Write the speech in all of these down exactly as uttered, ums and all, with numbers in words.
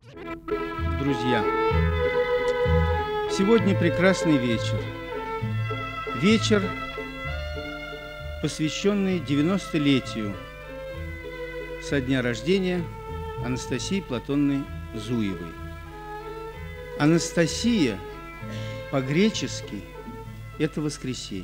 Друзья, сегодня прекрасный вечер. Вечер, посвященный девяностолетию со дня рождения Анастасии Платоновны Зуевой. Анастасия по-гречески – это воскресенье.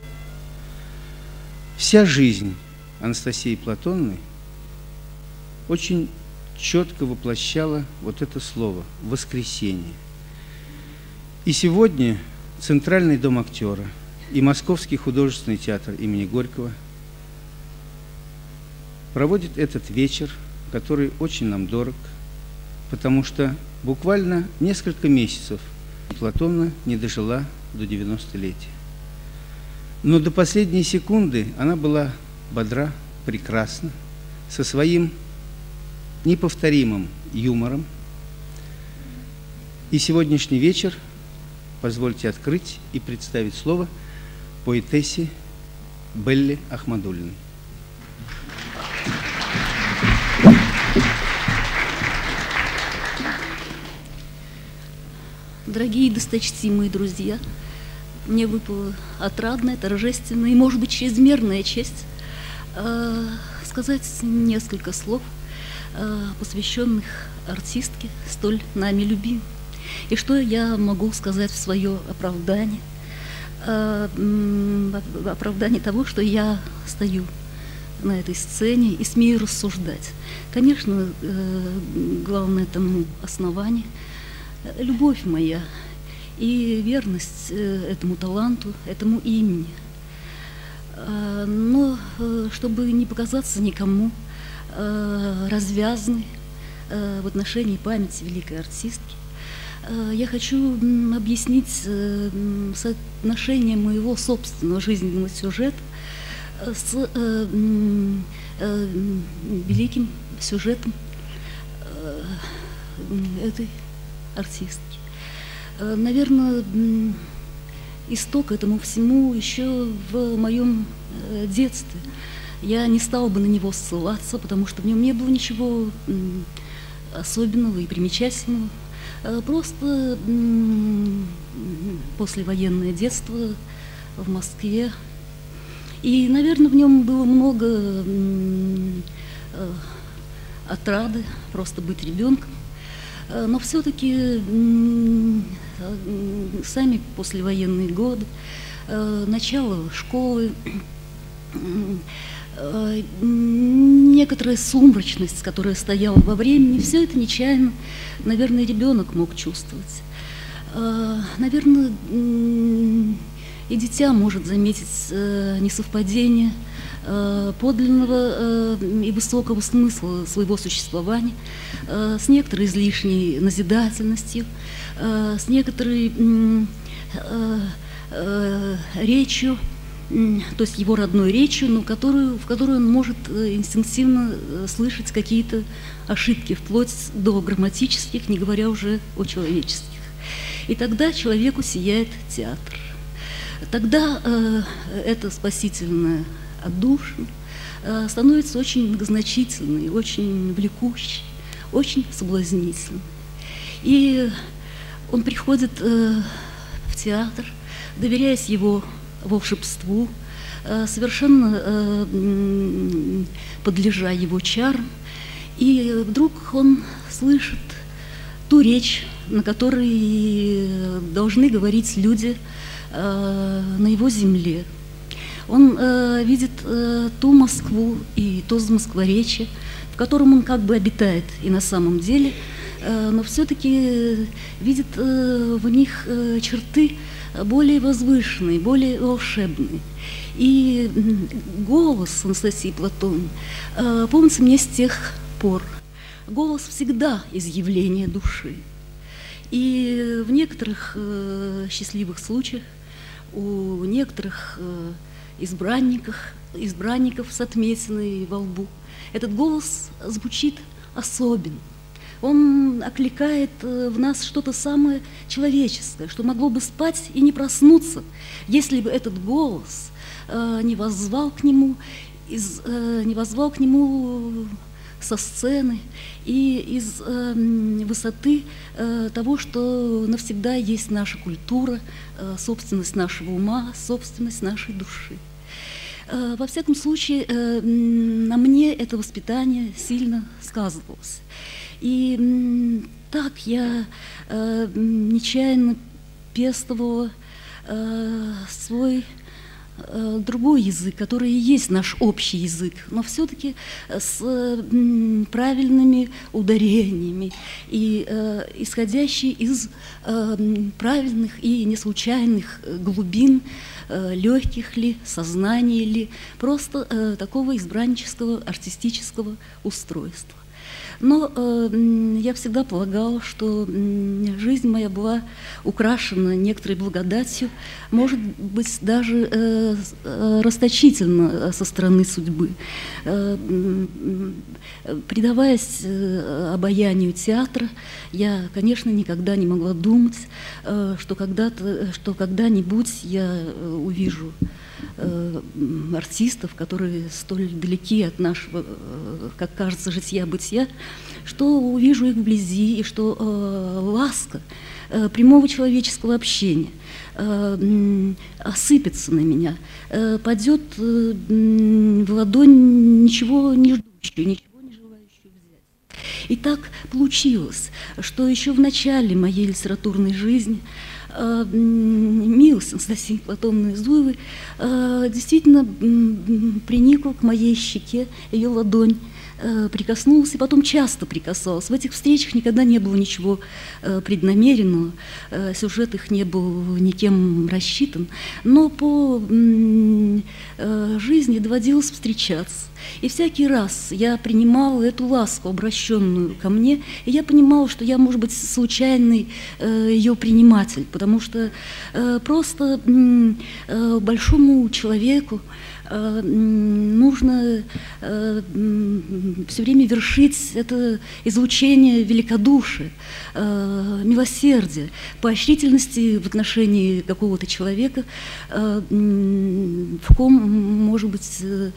Вся жизнь Анастасии Платоновны очень четко воплощала вот это слово «воскресенье». И сегодня Центральный дом актера и Московский художественный театр имени Горького проводят этот вечер, который очень нам дорог, потому что буквально несколько месяцев Платоновна не дожила до девяностолетия. Но до последней секунды она была бодра, прекрасна, со своим неповторимым юмором. И сегодняшний вечер позвольте открыть и представить слово поэтессе Белле Ахмадуллиной. Дорогие и досточтимые друзья, мне выпала отрадная, торжественная и, может быть, чрезмерная честь э, сказать несколько слов, э, посвященных артистке, столь нами любимой. И что я могу сказать в свое оправдание, э, в оправдание того, что я стою на этой сцене и смею рассуждать. Конечно, э, главное тому основание – любовь моя и верность этому таланту, этому имени. Но чтобы не показаться никому развязной в отношении памяти великой артистки, я хочу объяснить соотношение моего собственного жизненного сюжета с великим сюжетом этой артистки. Наверное, исток этому всему еще в моем детстве. Я не стала бы на него ссылаться, потому что в нем не было ничего особенного и примечательного. Просто послевоенное детство в Москве. И, наверное, в нем было много отрады, просто быть ребенком. Но все-таки сами послевоенные годы, начало школы, некоторая сумрачность, которая стояла во времени, все это нечаянно, наверное, ребенок мог чувствовать. Наверное, и дитя может заметить несовпадение подлинного и высокого смысла своего существования с некоторой излишней назидательностью, с некоторой речью, то есть его родной речью, но которую, в которой он может инстинктивно слышать какие-то ошибки, вплоть до грамматических, не говоря уже о человеческих. И тогда человеку сияет театр. Тогда э, это спасительное отдушина э, становится очень многозначительной, очень влекущей, очень соблазнительной. И он приходит э, в театр, доверяясь его волшебству, э, совершенно э, подлежа его чарам, и вдруг он слышит ту речь, на которой должны говорить люди э, на его земле. Он э, видит э, ту Москву и то Москворечье, в котором он как бы обитает и на самом деле, э, но все-таки видит э, в них э, черты более возвышенные, более волшебные. И голос Анастасии Платоновны э, помнится мне с тех пор. Голос всегда изъявление души. И в некоторых э, счастливых случаях, у некоторых э, избранников, избранников с отметиной во лбу, этот голос звучит особенно. Он окликает э, в нас что-то самое человеческое, что могло бы спать и не проснуться, если бы этот голос э, не воззвал к нему, из, э, не воззвал к нему со сцены и из э, высоты э, того, что навсегда есть наша культура, э, собственность нашего ума, собственность нашей души. Э, во всяком случае, э, на мне это воспитание сильно сказывалось. И э, так я э, нечаянно пестовала э, свой э, другой язык, который и есть наш общий язык, но все-таки с э, правильными ударениями и э, исходящий из э, правильных и неслучайных глубин, э, легких ли, сознания ли, просто э, такого избраннического артистического устройства. Но э, я всегда полагала, что э, жизнь моя была украшена некоторой благодатью, может быть, даже э, э, расточительно со стороны судьбы. Э, э, предаваясь э, обаянию театра, я, конечно, никогда не могла думать, э, что когда-то, что когда-нибудь я увижу э, артистов, которые столь далеки от нашего, э, как кажется, жития-бытия, что увижу их вблизи, и что э, ласка э, прямого человеческого общения э, осыпется на меня, э, падет э, в ладонь ничего не ждущую, ничего не желающую взять. И так получилось, что еще в начале моей литературной жизни э, милость Анастасии Платоновны Зуевой э, действительно э, приникла к моей щеке, ее ладонь прикоснулась и потом часто прикасалась. В этих встречах никогда не было ничего э, преднамеренного, э, сюжет их не был никем рассчитан, но по э, жизни доводилось встречаться. И всякий раз я принимала эту ласку, обращенную ко мне, и я понимала, что я, может быть, случайный э, ее приниматель, потому что э, просто э, большому человеку э, нужно э, все время вершить это излучение великодушия, э, милосердия, поощрительности в отношении какого-то человека, э, в ком, может быть, э,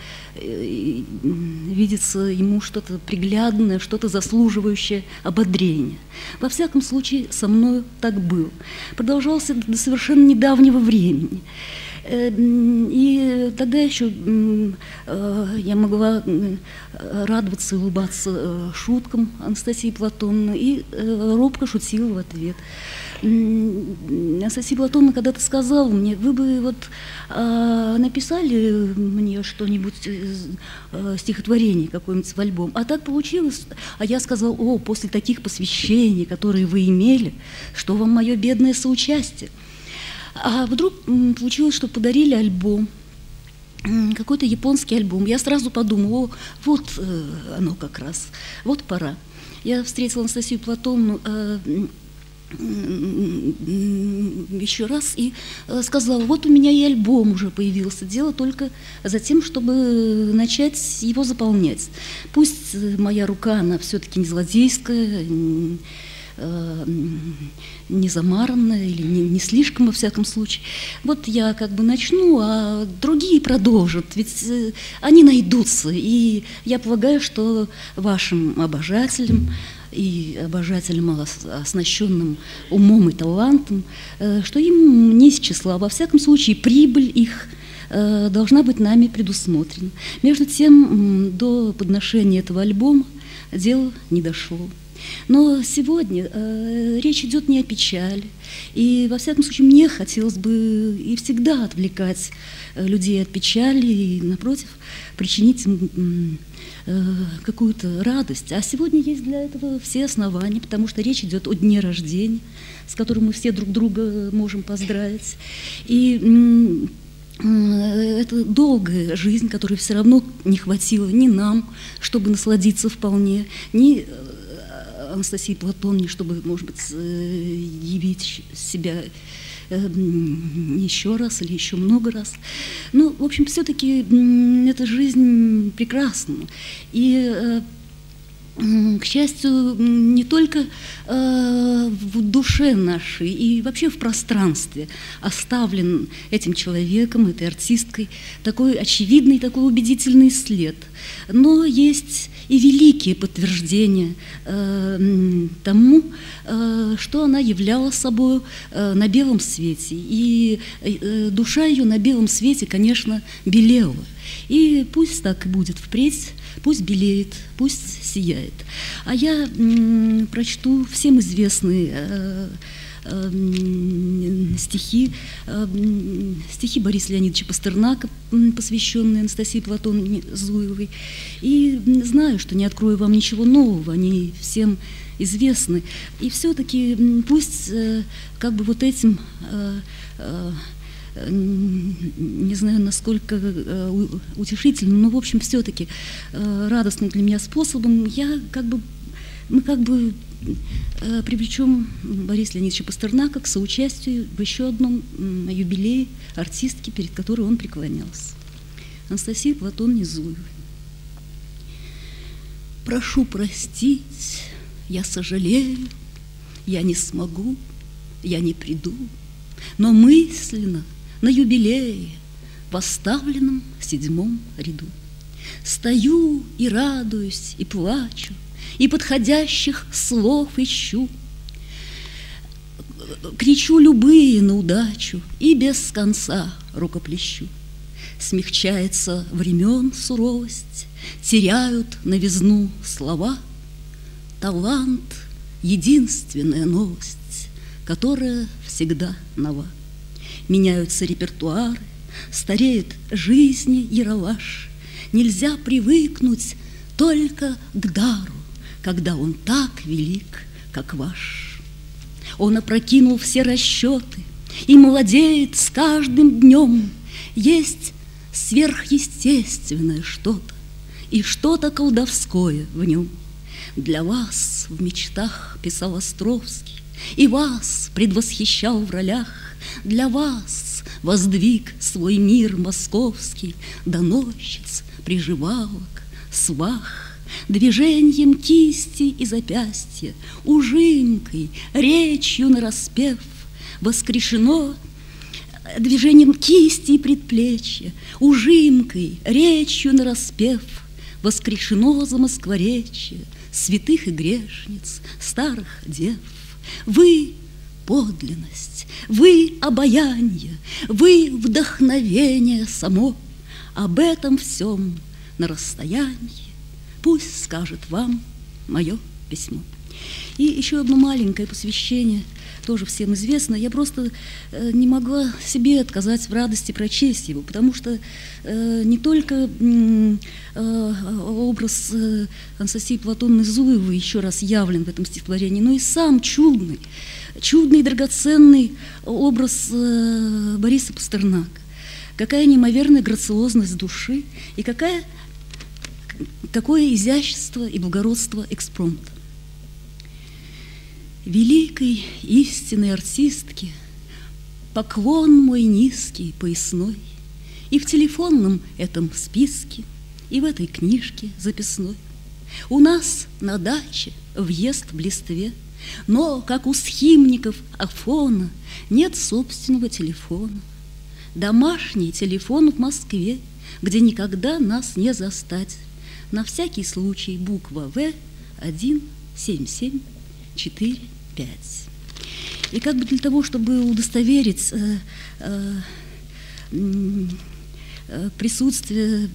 видится ему что-то приглядное, что-то заслуживающее ободрения. Во всяком случае, со мной так было. Продолжался до совершенно недавнего времени. И тогда еще я могла радоваться и улыбаться шуткам Анастасии Платоновны и робко шутила в ответ. Анастасия Платоновна когда-то сказала мне: вы бы вот а, написали мне что-нибудь, а, стихотворение какое-нибудь в альбом. А так получилось. А я сказала: о, после таких посвящений, которые вы имели, что вам мое бедное соучастие. А вдруг получилось, что подарили альбом, какой-то японский альбом. Я сразу подумала: о, вот оно как раз, вот пора. Я встретила Анастасию Платоновну еще раз и сказала: вот у меня и альбом уже появился, дело только за тем, чтобы начать его заполнять. Пусть моя рука, она все-таки не злодейская, не замаранная или не, не слишком, во всяком случае. Вот я как бы начну, а другие продолжат, ведь они найдутся. И я полагаю, что вашим обожателям и обожателям, оснащенным умом и талантом, что им не из числа. Во всяком случае, прибыль их должна быть нами предусмотрена. Между тем, до подношения этого альбома дело не дошло. Но сегодня э, речь идет не о печали, и, во всяком случае, мне хотелось бы и всегда отвлекать э, людей от печали и, напротив, причинить им э, какую-то радость. А сегодня есть для этого все основания, потому что речь идет о дне рождения, с которым мы все друг друга можем поздравить. И э, это долгая жизнь, которой все равно не хватило ни нам, чтобы насладиться вполне, ни Анастасии Платоновне, чтобы, может быть, явить себя еще раз или еще много раз. Ну, в общем, все-таки эта жизнь прекрасна. И к счастью, не только э, в душе нашей и вообще в пространстве оставлен этим человеком, этой артисткой, такой очевидный, такой убедительный след. Но есть и великие подтверждения э, тому, э, что она являла собой э, на белом свете. И э, душа ее на белом свете, конечно, белела. И пусть так и будет впредь, пусть белеет, пусть сияет. А я м, прочту всем известные э, э, стихи, э, стихи Бориса Леонидовича Пастернака, посвященные Анастасии Платоновне Зуевой. И знаю, что не открою вам ничего нового, они всем известны. И все-таки пусть э, как бы вот этим... Э, э, не знаю, насколько э, утешительным, но, в общем, все-таки э, радостным для меня способом я как бы, мы как бы э, привлечем Бориса Леонидовича Пастернака к соучастию в еще одном э, юбилее артистки, перед которой он преклонялся. Анастасии Платоновне Зуевой. Прошу простить, я сожалею, я не смогу, я не приду, но мысленно на юбилее в оставленном седьмом ряду стою и радуюсь, и плачу, и подходящих слов ищу, кричу любые на удачу и без конца рукоплещу. Смягчается времен суровость, теряют новизну слова. Талант — единственная новость, которая всегда нова. Меняются репертуары, стареет жизни яролаж. Нельзя привыкнуть только к дару, когда он так велик, как ваш. Он опрокинул все расчеты и молодеет с каждым днем. Есть сверхъестественное что-то и что-то колдовское в нем. Для вас в мечтах писал Островский, и вас предвосхищал в ролях. Для вас воздвиг свой мир московский, доносчиц, приживалок, свах, движением кисти и запястья, ужимкой, речью нараспев, воскрешено движением кисти и предплечья, ужимкой, речью нараспев, воскрешено за Москворечье святых и грешниц, старых дев. Вы подлинность, вы обаяние, вы вдохновение само. Об этом всем на расстоянии пусть скажет вам мое письмо. И еще одно маленькое посвящение, тоже всем известно. Я просто э, не могла себе отказать в радости прочесть его, потому что э, не только э, образ э, Анастасии Платоновны Зуевой еще раз явлен в этом стихотворении, но и сам чудный, чудный и драгоценный образ э, Бориса Пастернака. Какая неимоверная грациозность души и какая, какое изящество и благородство экспромта. Великой истинной артистке поклон мой низкий, поясной, и в телефонном этом списке, и в этой книжке записной. У нас на даче въезд в листве, но, как у схимников Афона, нет собственного телефона. Домашний телефон в Москве, где никогда нас не застать. На всякий случай буква В один семь семь четыре пять. И как бы для того, чтобы удостоверить э, э, э, присутствие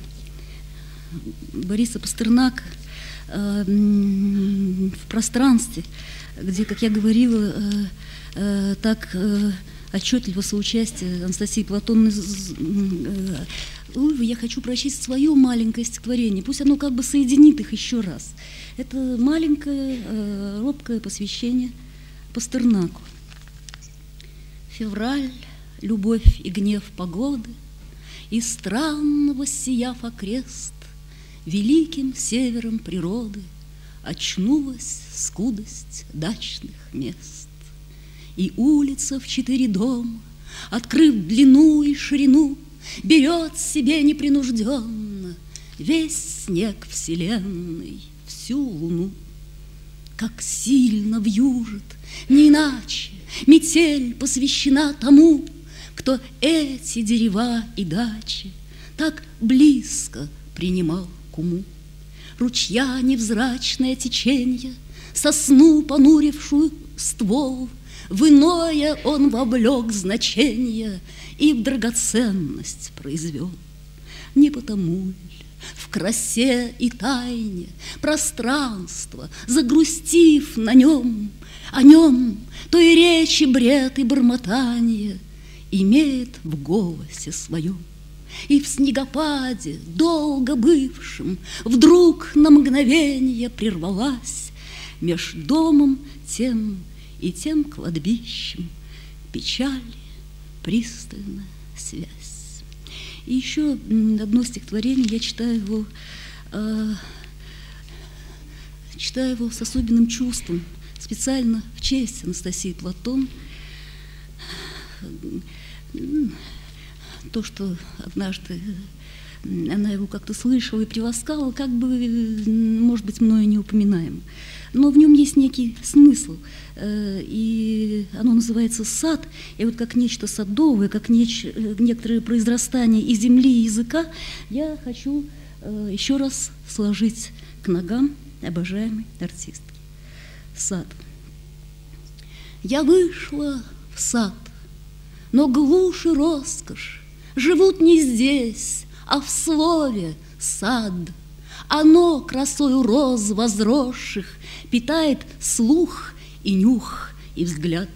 Бориса Пастернака э, в пространстве, где, как я говорила, э, э, так э, отчетливо соучастие Анастасии Платоновны Зуевой, я хочу прочесть свое маленькое стихотворение. Пусть оно как бы соединит их еще раз. Это маленькое, э, робкое посвящение Пастернаку. Февраль, любовь и гнев погоды, и странно воссияв окрест, великим севером природы очнулась скудость дачных мест. И улица в четыре дома, открыв длину и ширину, берет себе непринужденно весь снег вселенной, всю луну. Как сильно вьюжит, не иначе, метель посвящена тому, кто эти дерева и дачи так близко принимал к уму. Ручья невзрачное теченье, сосну, понурившую ствол, в иное он вовлек значение и в драгоценность произвел. Не потому ли в красе и тайне пространство, загрустив на нем, о нем, то и речи бред и бормотанье имеет в голосе своем? И в снегопаде, долго бывшем, вдруг на мгновенье прервалась меж домом тем и тем кладбищем печали пристальная связь. И еще одно стихотворение, я читаю его, э, читаю его с особенным чувством, специально в честь Анастасии Платон. То, что однажды она его как-то слышала и приласкала, как бы, может быть, мною не упоминаем. Но в нем есть некий смысл, и оно называется «сад», и вот как нечто садовое, как неч... некоторое произрастание и земли, и языка, я хочу еще раз сложить к ногам обожаемой артистки. Сад. Я вышла в сад, но глушь и роскошь живут не здесь, а в слове «сад». Оно красою роз возросших питает слух и нюх, и взгляд.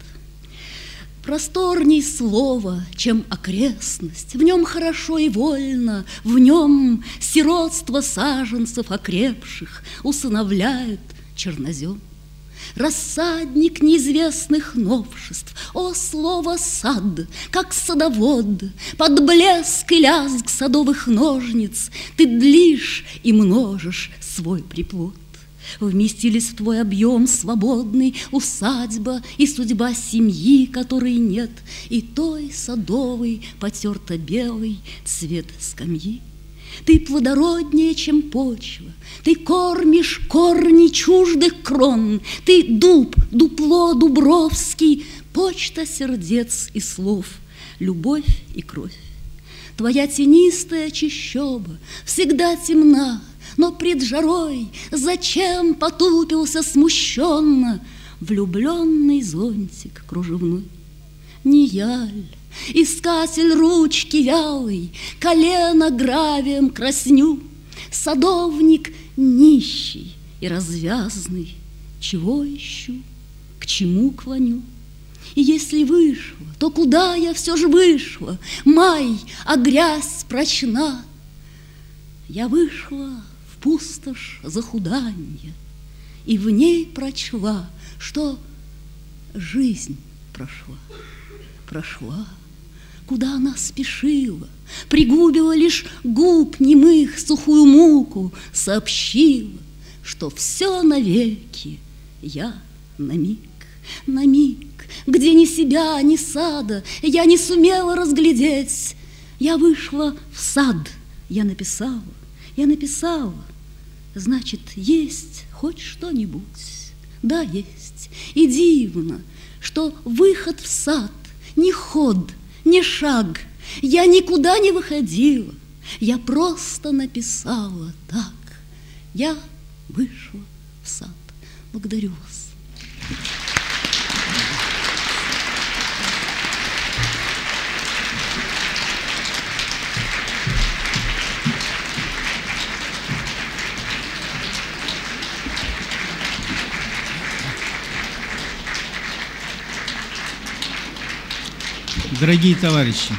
Просторней слово, чем окрестность, в нем хорошо и вольно, в нем сиротство саженцев окрепших усыновляют чернозем. Рассадник неизвестных новшеств, о, слово «сад», как садовод, под блеск и лязг садовых ножниц ты длишь и множишь свой приплод. Вместились в твой объем свободный усадьба и судьба семьи, которой нет, и той садовый потерто-белый цвет скамьи. Ты плодороднее, чем почва, ты кормишь корни чуждых крон, ты дуб, дупло дубровский, почта сердец и слов, любовь и кровь. Твоя тенистая чащоба всегда темна, но пред жарой зачем потупился смущенно влюбленный зонтик кружевной? Не я ль, искатель ручки вялый, колено гравием красню, садовник нищий и развязный, чего ищу, к чему клоню? И если вышла, то куда я все же вышла? Май, а грязь прочна. Я вышла в пустошь захудания и в ней прочла, что жизнь прошла. Прошла, куда она спешила, пригубила лишь губ немых сухую муку, сообщила, что все навеки я на миг, на миг, где ни себя, ни сада я не сумела разглядеть. Я вышла в сад, я написала, я написала, значит, есть хоть что-нибудь. Да, есть, и дивно, что выход в сад ни ход, ни шаг, я никуда не выходила, я просто написала так. Я вышла в сад. Благодарю вас. Дорогие товарищи,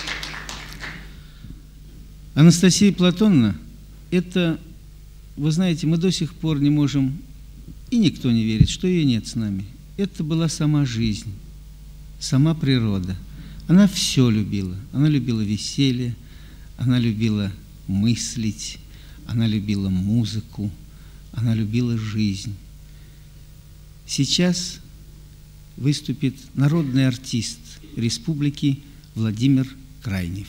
Анастасия Платоновна, это, вы знаете, мы до сих пор не можем, и никто не верит, что ее нет с нами. Это была сама жизнь, сама природа. Она все любила. Она любила веселье, она любила мыслить, она любила музыку, она любила жизнь. Сейчас выступит народный артист Республики Владимир Крайнев.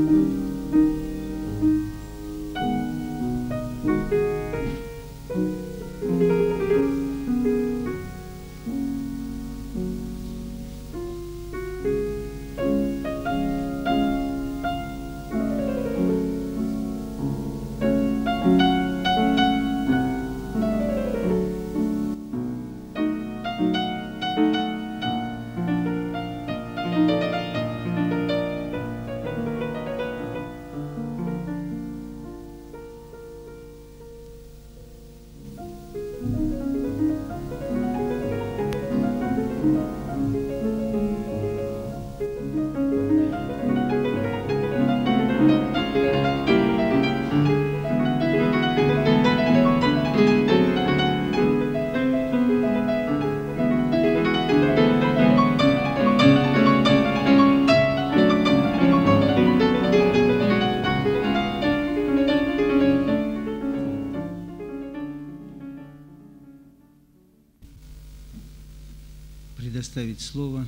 предоставить слово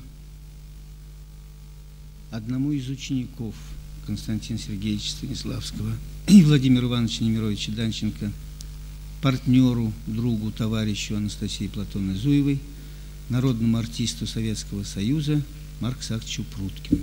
одному из учеников Константина Сергеевича Станиславского и Владимира Ивановича Немировича Данченко, партнеру, другу, товарищу Анастасии Платоновны Зуевой, народному артисту Советского Союза Марку Сахачевичу Пруткину.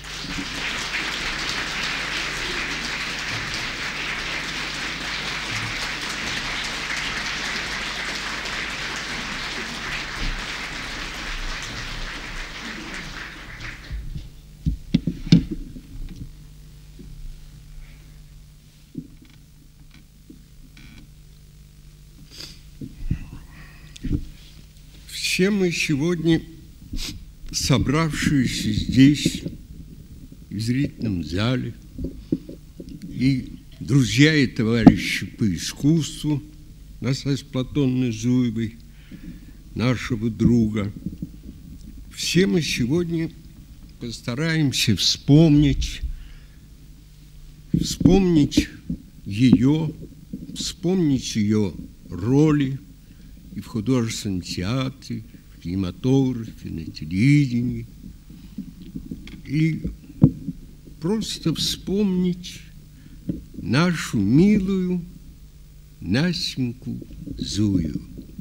Все мы сегодня, собравшиеся здесь, в зрительном зале, и друзья и товарищи по искусству Настасьи Платоновны Зуевой, нашего друга, все мы сегодня постараемся вспомнить, вспомнить ее, вспомнить ее роли и в художественном театре, в кинематографе, на телевидении. И просто вспомнить нашу милую Настеньку Зуеву.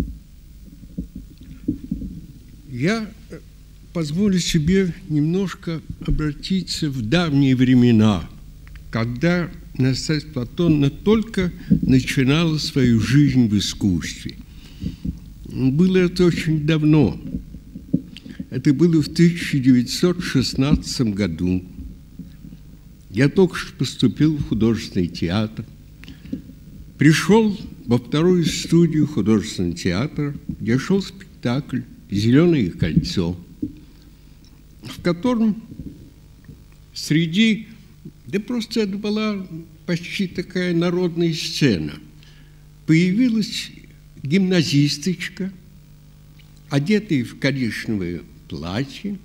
Я позволю себе немножко обратиться в давние времена, когда Настасья Платоновна только начинала свою жизнь в искусстве. Было это очень давно. Это было в тысяча девятьсот шестнадцатом году. Я только что поступил в художественный театр. Пришел во вторую студию художественного театра, где шел спектакль «Зеленое кольцо», в котором среди... Да просто это была почти такая народная сцена. Появилась гимназисточка, одетая в коричневое платье,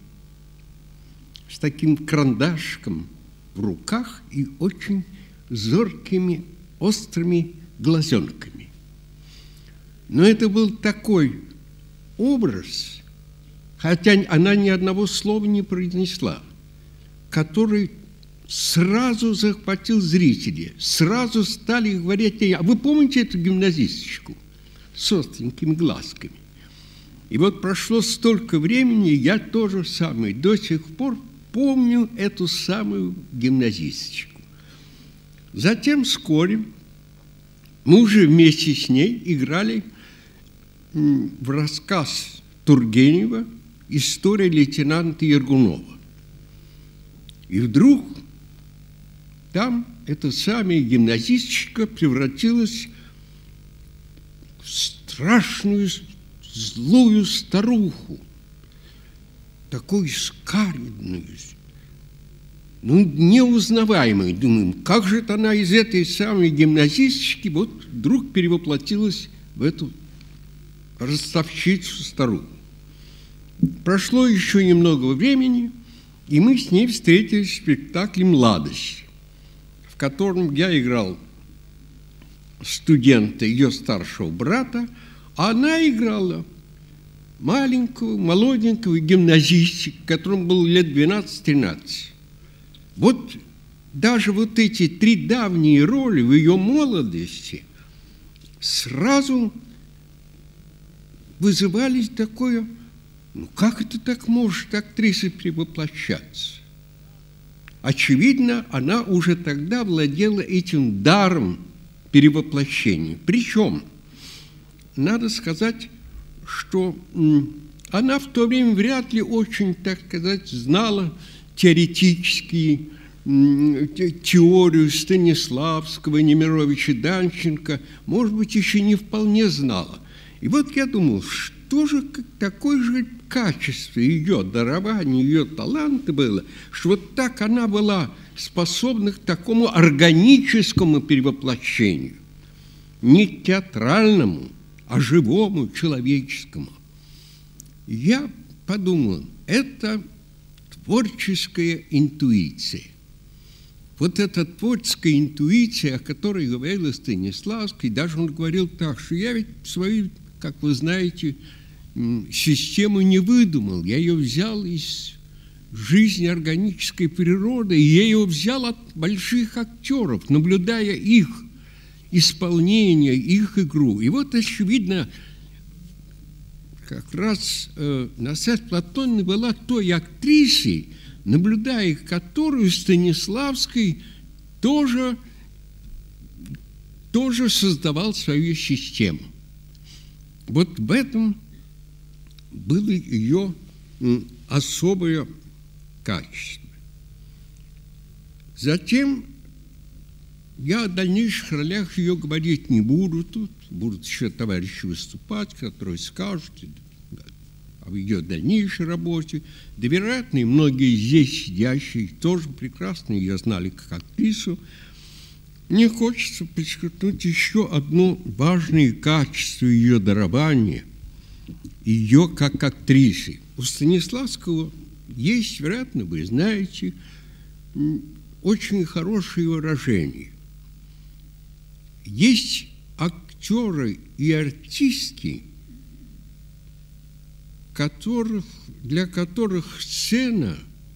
с таким карандашком в руках и очень зоркими, острыми глазенками. Но это был такой образ, хотя она ни одного слова не произнесла, который сразу захватил зрителей, сразу стали говорить: а вы помните эту гимназисточку с остренькими глазками? И вот прошло столько времени, я тоже самое до сих пор помню эту самую гимназисточку. Затем вскоре мы уже вместе с ней играли в рассказ Тургенева «История лейтенанта Ергунова». И вдруг там эта самая гимназисточка превратилась в страшную, злую старуху, такую скаридную, ну, неузнаваемую. Думаем, как же это она из этой самой гимназисточки вот вдруг перевоплотилась в эту ростовщицу старуху. Прошло еще немного времени, и мы с ней встретились в спектакле «Младость», в котором я играл студента, ее старшего брата, а она играла маленького, молоденького гимназистика, которому было лет двенадцать-тринадцать. Вот даже вот эти три давние роли в ее молодости сразу вызывали такое, ну как это так может актриса перевоплощаться? Очевидно, она уже тогда владела этим даром перевоплощения. Причем, надо сказать, что она в то время вряд ли очень, так сказать, знала теоретические теорию Станиславского, Немировича, Данченко, может быть, еще не вполне знала. И вот я думал, что же такое же качество ее дарования, ее таланта было, что вот так она была способна к такому органическому перевоплощению, не театральному, а живому, человеческому. Я подумал, это творческая интуиция. Вот эта творческая интуиция, о которой говорил Станиславский, даже он говорил так, что я ведь свою, как вы знаете, систему не выдумал, я ее взял из жизни органической природы, и я ее взял от больших актеров, наблюдая их исполнение, их игру. И вот, очевидно, как раз э, Насаття Платоновна была той актрисой, наблюдая которую Станиславский тоже, тоже создавал свою систему. Вот в этом было ее особое качество. Затем я о дальнейших ролях ее говорить не буду тут. Будут еще товарищи выступать, которые скажут о ее дальнейшей работе. Да, вероятно, и многие здесь сидящие тоже прекрасно ее знали как актрису. Мне хочется подчеркнуть еще одно важное качество ее дарования, ее как актрисы. У Станиславского есть, вероятно, вы знаете, очень хорошее выражение. Есть актеры и артистки, которых, для которых сцена,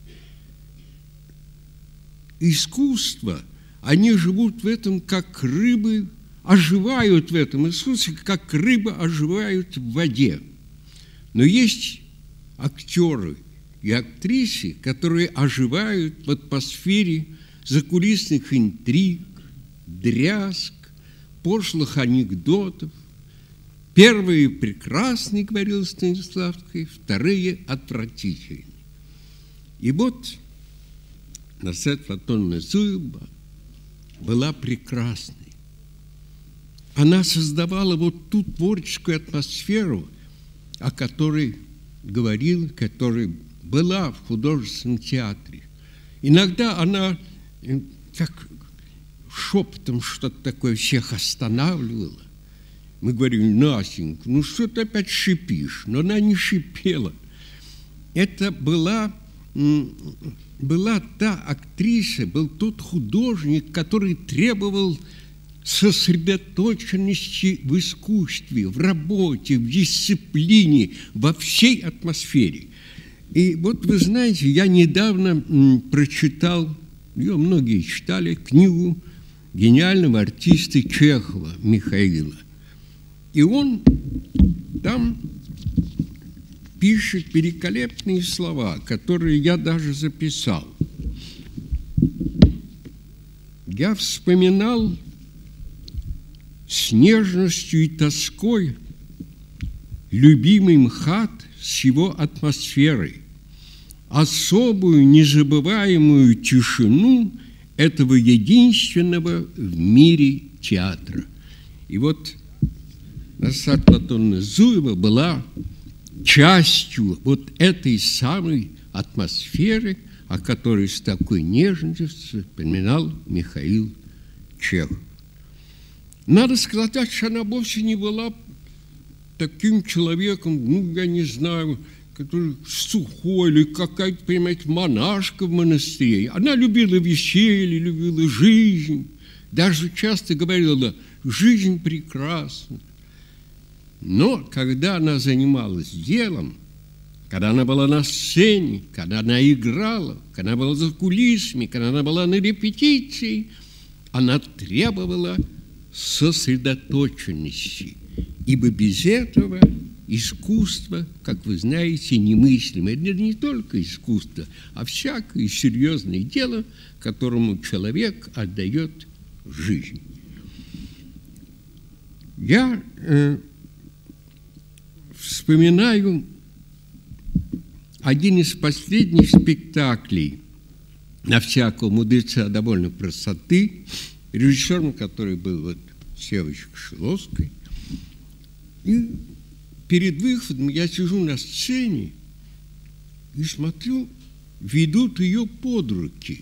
искусство, они живут в этом, как рыбы, оживают в этом искусстве, как рыбы оживают в воде. Но есть актеры и актрисы, которые оживают в атмосфере закулисных интриг, дрязг, пошлых анекдотов. Первые прекрасны, говорил Станиславский, вторые отвратительны. И вот Насаття Платоновна Зуева была прекрасной. Она создавала вот ту творческую атмосферу, о которой говорил, которая была в художественном театре. Иногда она как шепотом что-то такое всех останавливала. Мы говорим: Настенька, ну что ты опять шипишь? Но она не шипела. Это была, была та актриса, был тот художник, который требовал сосредоточенности в искусстве, в работе, в дисциплине, во всей атмосфере. И вот вы знаете, я недавно прочитал, ее многие читали, книгу гениального артиста Чехова Михаила. И он там пишет великолепные слова, которые я даже записал. Я вспоминал с нежностью и тоской любимый МХАТ с его атмосферой, особую незабываемую тишину этого единственного в мире театра. И вот Насаття Платоновна Зуева была частью вот этой самой атмосферы, о которой с такой нежностью вспоминал Михаил Чехов. Надо сказать, что она вовсе не была таким человеком, ну, я не знаю, который сухой или какая-то, понимаете, монашка в монастыре. Она любила веселье, любила жизнь, даже часто говорила: жизнь прекрасна. Но когда она занималась делом, когда она была на сцене, когда она играла, когда она была за кулисами, когда она была на репетиции, она требовала сосредоточенности, ибо без этого искусство, как вы знаете, немыслимо. Это не только искусство, а всякое серьезное дело, которому человек отдает жизнь. Я э, вспоминаю один из последних спектаклей на всякого мудреца довольно простоты, режиссером, который был вот Севочка Шиловской. И перед выходом я сижу на сцене и смотрю, ведут ее под руки.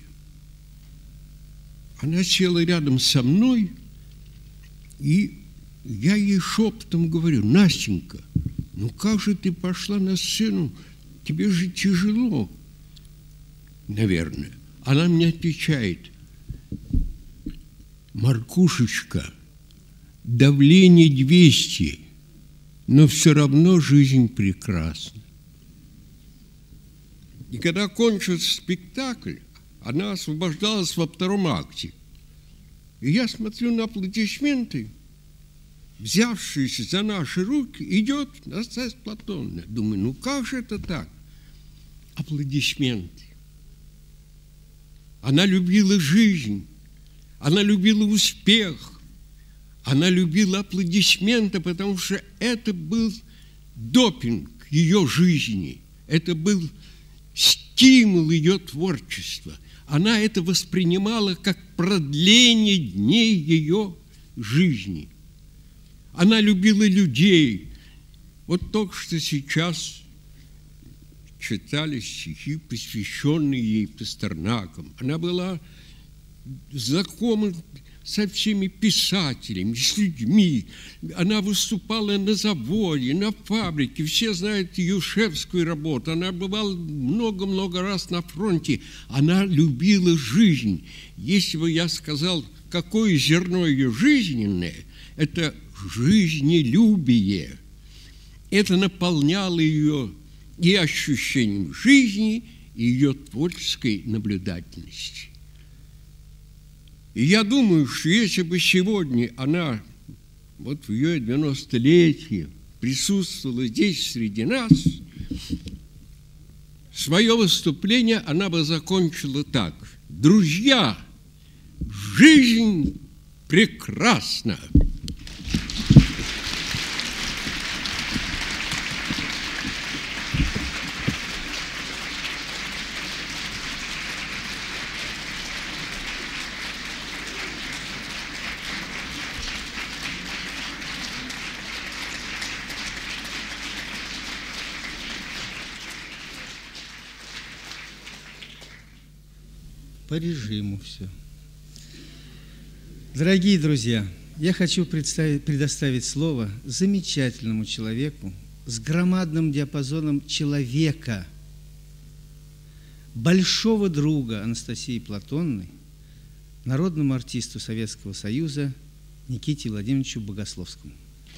Она села рядом со мной, и я ей шепотом говорю: Настенька, ну как же ты пошла на сцену? Тебе же тяжело, наверное. Она мне отвечает: Маркушечка, давление двести, но все равно жизнь прекрасна. И когда кончился спектакль, она освобождалась во втором акте. И я смотрю на аплодисменты, взявшиеся за наши руки, идет Настасья Платоновна. Думаю, ну как же это так? Аплодисменты. Она любила жизнь, она любила успех, она любила аплодисменты, потому что это был допинг ее жизни, это был стимул ее творчества. Она это воспринимала как продление дней ее жизни. Она любила людей. Вот только что сейчас читали стихи, посвященные ей Пастернаком. Она была знакома со всеми писателями, с людьми. Она выступала на заводе, на фабрике. Все знают ее шефскую работу. Она бывала много-много раз на фронте. Она любила жизнь. Если бы я сказал, какое зерно ее жизненное, это жизнелюбие. Это наполняло ее и ощущением жизни, и ее творческой наблюдательности. И я думаю, что если бы сегодня она, вот в ее девяностолетие, присутствовала здесь среди нас, свое выступление она бы закончила так: друзья, жизнь прекрасна. По режиму все. Дорогие друзья, я хочу представить, предоставить слово замечательному человеку с громадным диапазоном человека, большого друга Анастасии Платоновны, народному артисту Советского Союза Никите Владимировичу Богословскому.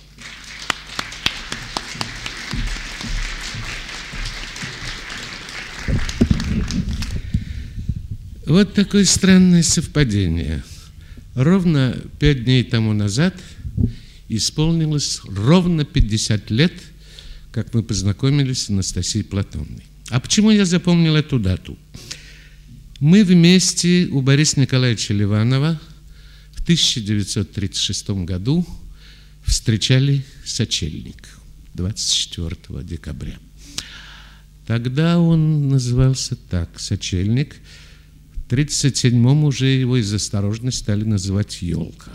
Вот такое странное совпадение. Ровно пять дней тому назад исполнилось ровно пятьдесят лет, как мы познакомились с Анастасией Платоновной. А почему я запомнил эту дату? Мы вместе у Бориса Николаевича Ливанова в тысяча девятьсот тридцать шестом году встречали сочельник двадцать четвёртого декабря. Тогда он назывался так, сочельник. В тридцать седьмом уже его из осторожности стали называть «Елка».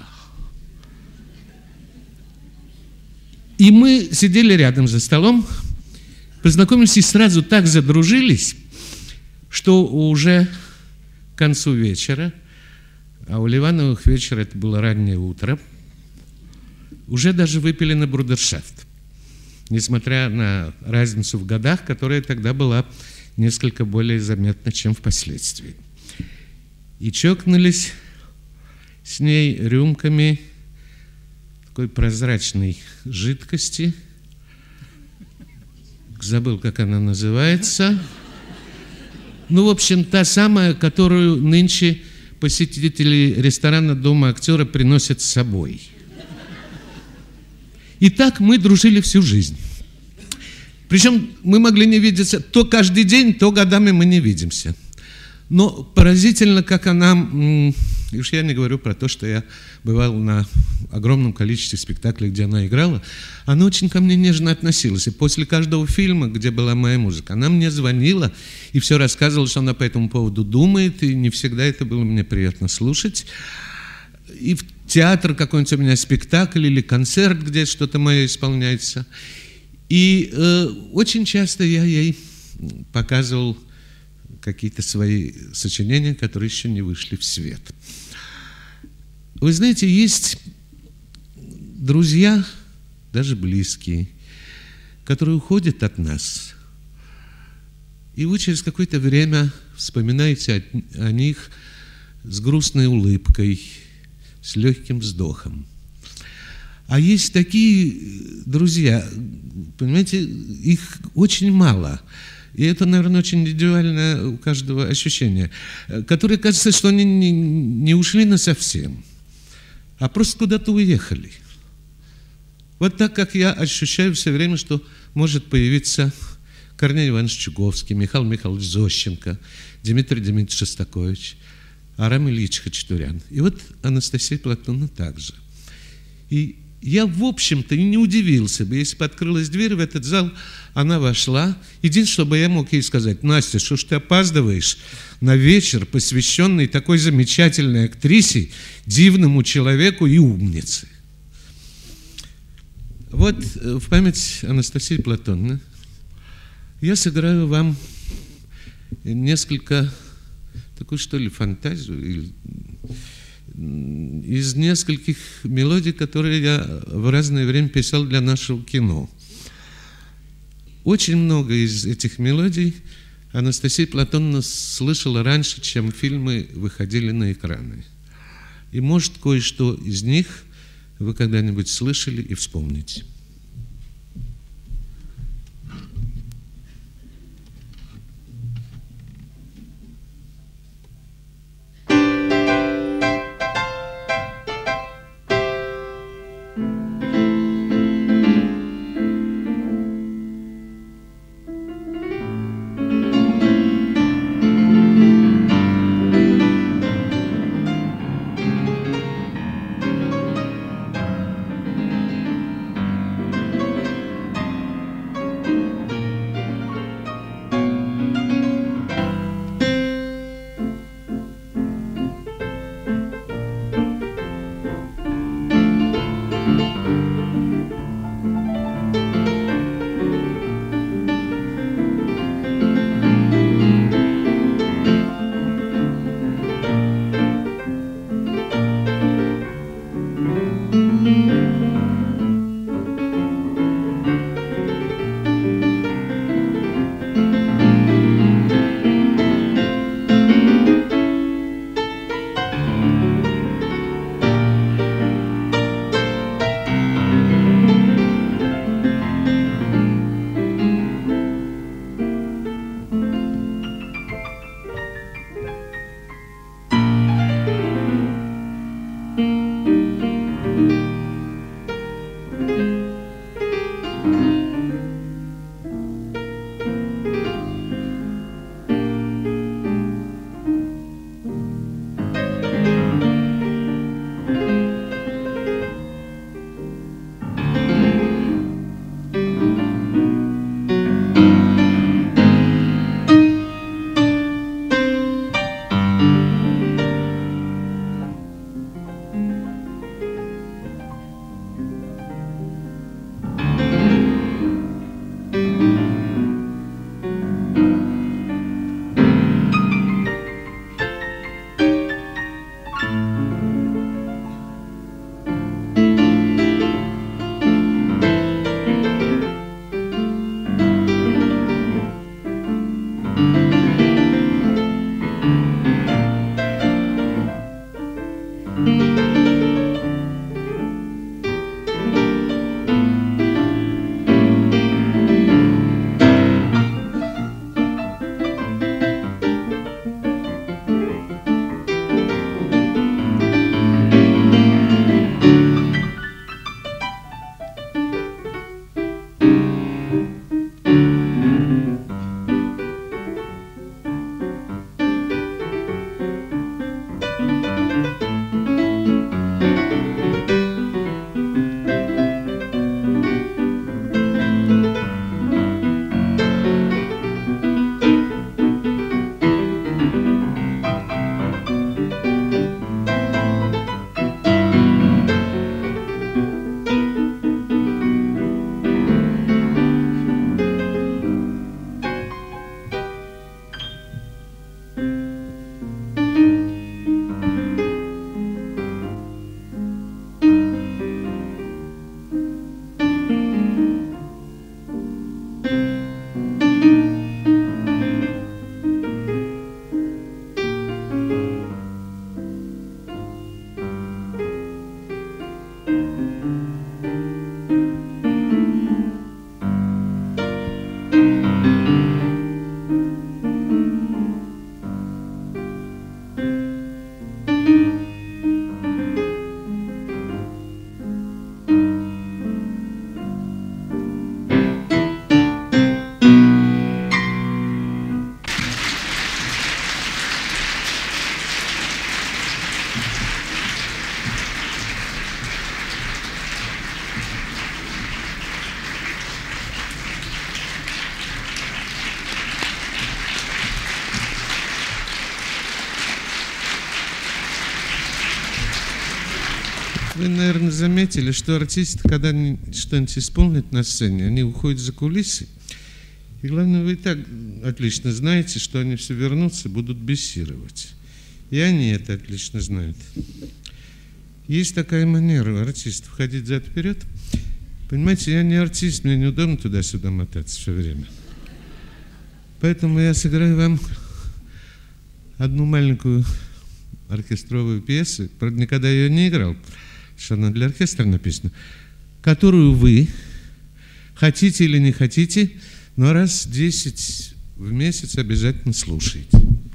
И мы сидели рядом за столом, познакомились и сразу так задружились, что уже к концу вечера, а у Ливановых вечер это было раннее утро, уже даже выпили на брудершафт, несмотря на разницу в годах, которая тогда была несколько более заметна, чем впоследствии. И чокнулись с ней рюмками такой прозрачной жидкости, забыл, как она называется. Ну, в общем, та самая, которую нынче посетители ресторана Дома актера приносят с собой. И так мы дружили всю жизнь. Причем мы могли не видеться то каждый день, то годами мы не видимся. Но поразительно, как она, и уж я не говорю про то, что я бывал на огромном количестве спектаклей, где она играла, она очень ко мне нежно относилась. И после каждого фильма, где была моя музыка, она мне звонила и все рассказывала, что она по этому поводу думает, и не всегда это было мне приятно слушать. И в театр какой-нибудь у меня спектакль или концерт, где что-то мое исполняется. И э, очень часто я ей показывал какие-то свои сочинения, которые еще не вышли в свет. Вы знаете, есть друзья, даже близкие, которые уходят от нас, и вы через какое-то время вспоминаете о, о них с грустной улыбкой, с легким вздохом. А есть такие друзья, понимаете, их очень мало. И это, наверное, очень индивидуальное у каждого ощущение, которые, кажется, что они не, не ушли насовсем, а просто куда-то уехали. Вот так, как я ощущаю все время, что может появиться Корней Иванович Чуковский, Михаил Михайлович Зощенко, Дмитрий Дмитриевич Шостакович, Арам Ильич Хачатурян. И вот Анастасия Платоновна также. И я, в общем-то, и не удивился бы, если бы открылась дверь в этот зал, она вошла. Единственное, что бы я мог ей сказать: Настя, что ж ты опаздываешь на вечер, посвященный такой замечательной актрисе, дивному человеку и умнице. Вот в память Анастасии Платоновны я сыграю вам несколько, такую, что ли, фантазию, из нескольких мелодий, которые я в разное время писал для нашего кино. Очень много из этих мелодий Анастасия Платоновна слышала раньше, чем фильмы выходили на экраны. И, может, кое-что из них вы когда-нибудь слышали и вспомните. Вы, наверное, заметили, что артисты, когда они что-нибудь исполнят на сцене, они уходят за кулисы. И главное, вы и так отлично знаете, что они все вернутся, будут бессировать. И они это отлично знают. Есть такая манера у артистов ходить взад-вперед. Понимаете, я не артист, мне неудобно туда-сюда мотаться все время. Поэтому я сыграю вам одну маленькую оркестровую пьесу, правда, никогда ее не играл, что она для оркестра написана, которую вы, хотите или не хотите, но раз десять в месяц обязательно слушаете.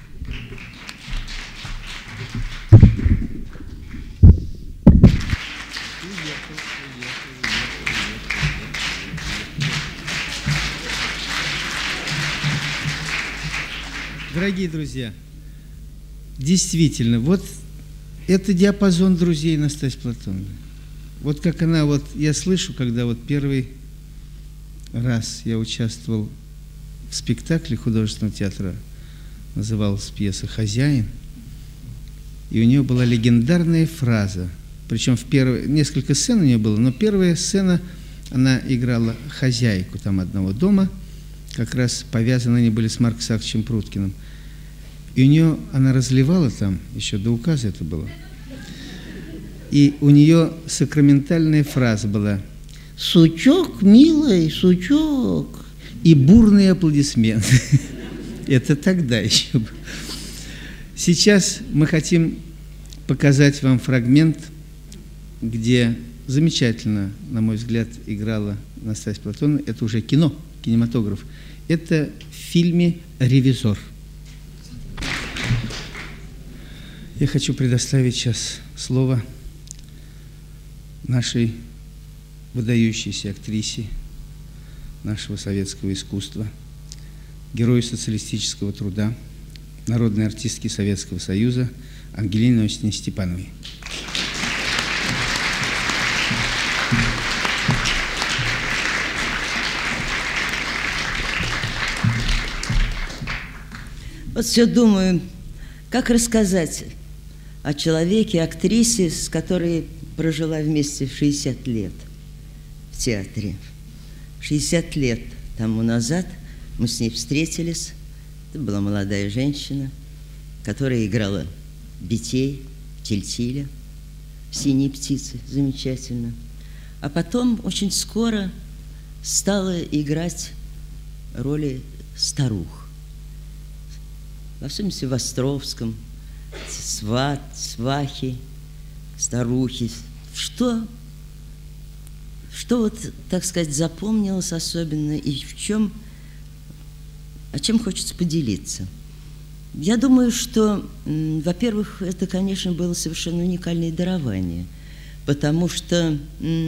Дорогие друзья, действительно, вот это диапазон друзей Настасьи Платоновны. Вот как она, вот я слышу, когда вот первый раз я участвовал в спектакле художественного театра, называлась пьеса «Хозяин», и у нее была легендарная фраза, причем в первой, несколько сцен у нее было, но первая сцена, она играла хозяйку там одного дома, как раз повязаны они были с Марком Савчевичем Пруткиным. И у нее, она разливала там, еще до указа это было, и у нее сакраментальная фраза была «Сучок, милый, сучок», и бурные аплодисменты. Это тогда еще. Сейчас мы хотим показать вам фрагмент, где замечательно, на мой взгляд, играла Настасья Платоновна. Это уже кино, кинематограф. Это в фильме «Ревизор». Я хочу предоставить сейчас слово нашей выдающейся актрисе нашего советского искусства, герою социалистического труда, народной артистки Советского Союза Ангелине Иосифовне Степановой. Вот все думаю, как рассказать о человеке, актрисе, с которой прожила вместе шестьдесят лет в театре. шестьдесят лет тому назад мы с ней встретились. Это была молодая женщина, которая играла Бетей, Тильтиля, «Синие птицы», замечательно. А потом очень скоро стала играть роли старух. В особенности в Островском, сват, свахи, старухи. Что, что вот, так сказать, запомнилось особенно и в чем, о чем хочется поделиться? Я думаю, что, во-первых, это, конечно, было совершенно уникальное дарование, потому что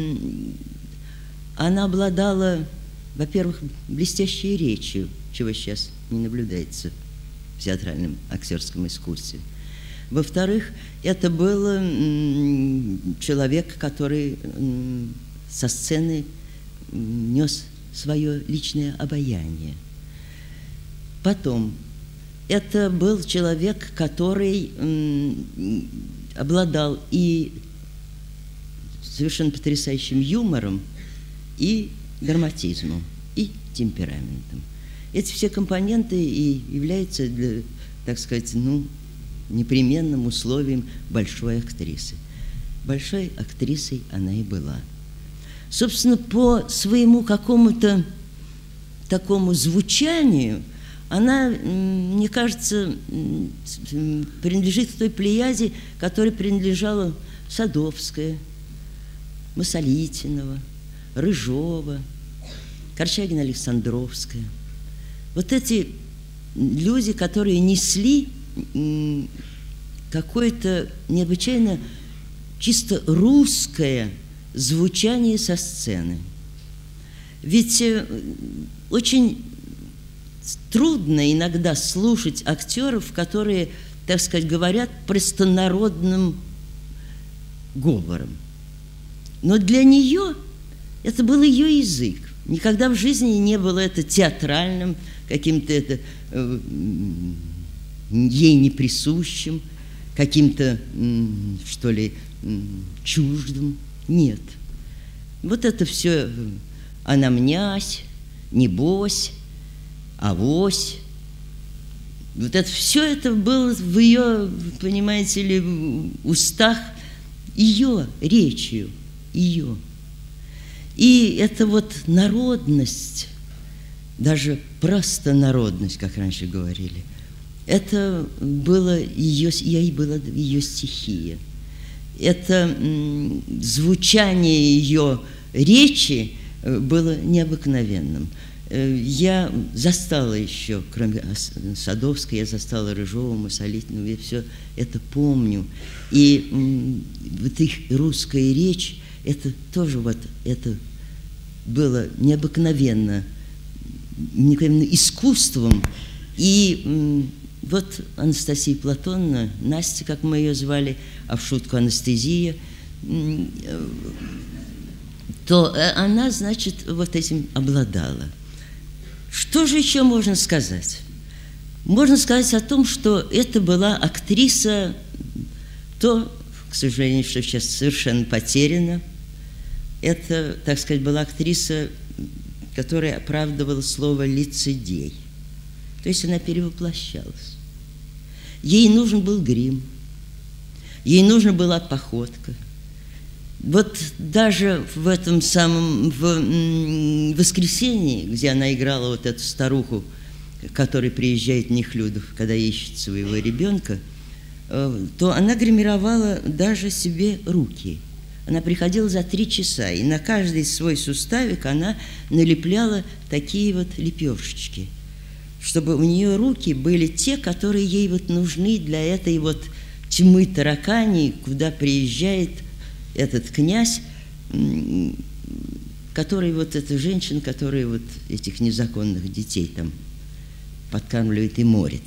она обладала, во-первых, блестящей речью, чего сейчас не наблюдается в театральном актерском искусстве. Во-вторых, это был человек, который со сцены нес свое личное обаяние. Потом, это был человек, который обладал и совершенно потрясающим юмором, и драматизмом, и темпераментом. Эти все компоненты и являются, для, так сказать, ну, непременным условием большой актрисы. Большой актрисой она и была. Собственно, по своему какому-то такому звучанию она, мне кажется, принадлежит к той плеяде, которой принадлежала Садовская, Масолитинова, Рыжова, Корчагина-Александровская. Вот эти люди, которые несли какое-то необычайно чисто русское звучание со сцены. Ведь очень трудно иногда слушать актеров, которые, так сказать, говорят простонародным говором. Но для нее это был ее язык. Никогда в жизни не было это театральным, каким-то это э, ей неприсущим, каким-то, что ли, чуждым. Нет. Вот это все анамнясь, небось, авось. Вот это все это было в ее, понимаете ли, устах, ее речью, ее. И это вот народность, даже просто народность, как раньше говорили, это было ее, ей была ее стихия. Это м, звучание ее речи было необыкновенным. Я застала еще, кроме Садовской, я застала Рыжова, Масолитину, я все это помню. И м, вот их русская речь, это тоже вот, это было необыкновенно, необыкновенно искусством. И м, вот Анастасия Платоновна, Настя, как мы ее звали, а в шутку Анестезия, м, то она, значит, вот этим обладала. Что же еще можно сказать? Можно сказать о том, что это была актриса, то, к сожалению, что сейчас совершенно потеряно. Это, так сказать, была актриса, которая оправдывала слово «лицедей». То есть она перевоплощалась. Ей нужен был грим, ей нужна была походка. Вот даже в этом самом в воскресенье, где она играла вот эту старуху, которая приезжает в Нехлюдов, когда ищет своего ребенка, то она гримировала даже себе руки. Она приходила за три часа, и на каждый свой суставик она налепляла такие вот лепешечки, чтобы у нее руки были те, которые ей вот нужны для этой вот тьмы тараканей, куда приезжает этот князь, который вот эта женщина, которая вот этих незаконных детей там подкармливает и морит.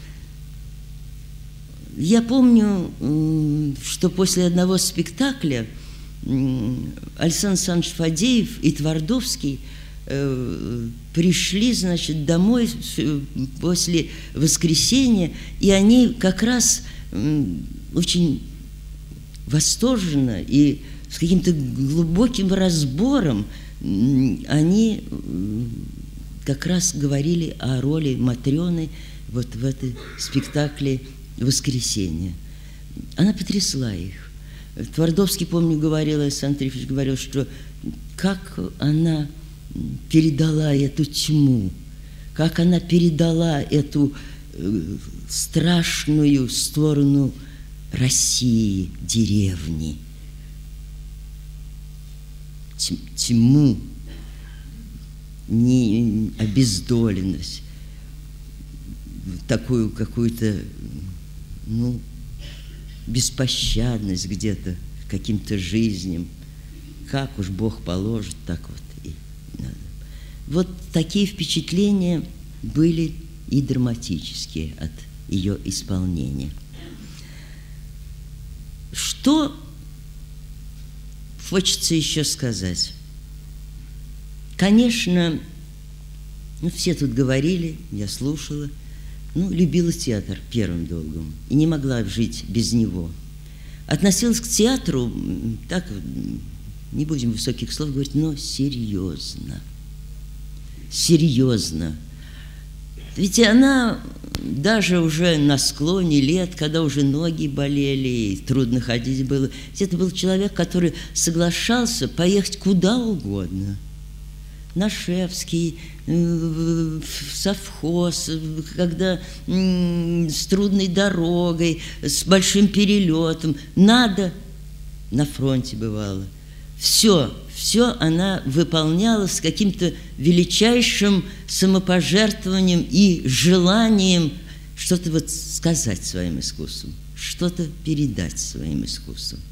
Я помню, что после одного спектакля Александр Александрович Фадеев и Твардовский пришли, значит, домой после воскресенья, и они как раз очень восторженно и с каким-то глубоким разбором они как раз говорили о роли Матрёны вот в этом спектакле «Воскресенье». Она потрясла их. Твардовский, помню, говорил, Александр Трифович говорил, что как она передала эту тьму, как она передала эту страшную сторону России, деревни, тьму, не обездоленность, такую какую-то, ну, беспощадность где-то к каким-то жизням. Как уж Бог положит, так вот и надо. Вот такие впечатления были и драматические от ее исполнения. Что хочется еще сказать? Конечно, ну, все тут говорили, я слушала, ну, любила театр первым долгом и не могла жить без него. Относилась к театру, так, не будем высоких слов говорить, но серьезно. Серьезно. Ведь она даже уже на склоне лет, когда уже ноги болели и трудно ходить было, это был человек, который соглашался поехать куда угодно. На Шефский, в совхоз, когда с трудной дорогой, с большим перелетом. Надо, на фронте бывало. Все, все она выполняла с каким-то величайшим самопожертвованием и желанием что-то вот сказать своим искусством, что-то передать своим искусством.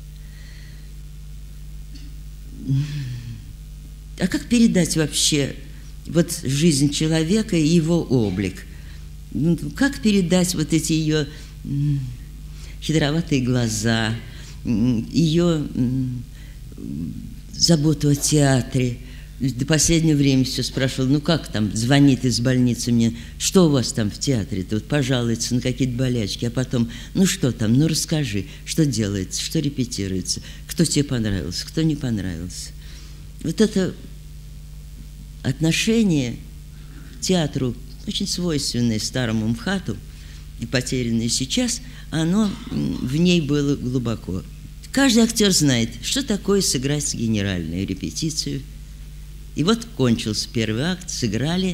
А как передать вообще вот жизнь человека и его облик? Как передать вот эти ее хитроватые глаза, ее заботу о театре, до последнего времени все спрашивал, ну как там, звонит из больницы мне, что у вас там в театре-то, вот пожалуется на какие-то болячки, а потом, ну что там, ну расскажи, что делается, что репетируется, кто тебе понравился, кто не понравился. Вот это отношение к театру, очень свойственное старому МХАТу и потерянное сейчас, оно в ней было глубоко. Каждый актер знает, что такое сыграть генеральную репетицию. И вот кончился первый акт, сыграли,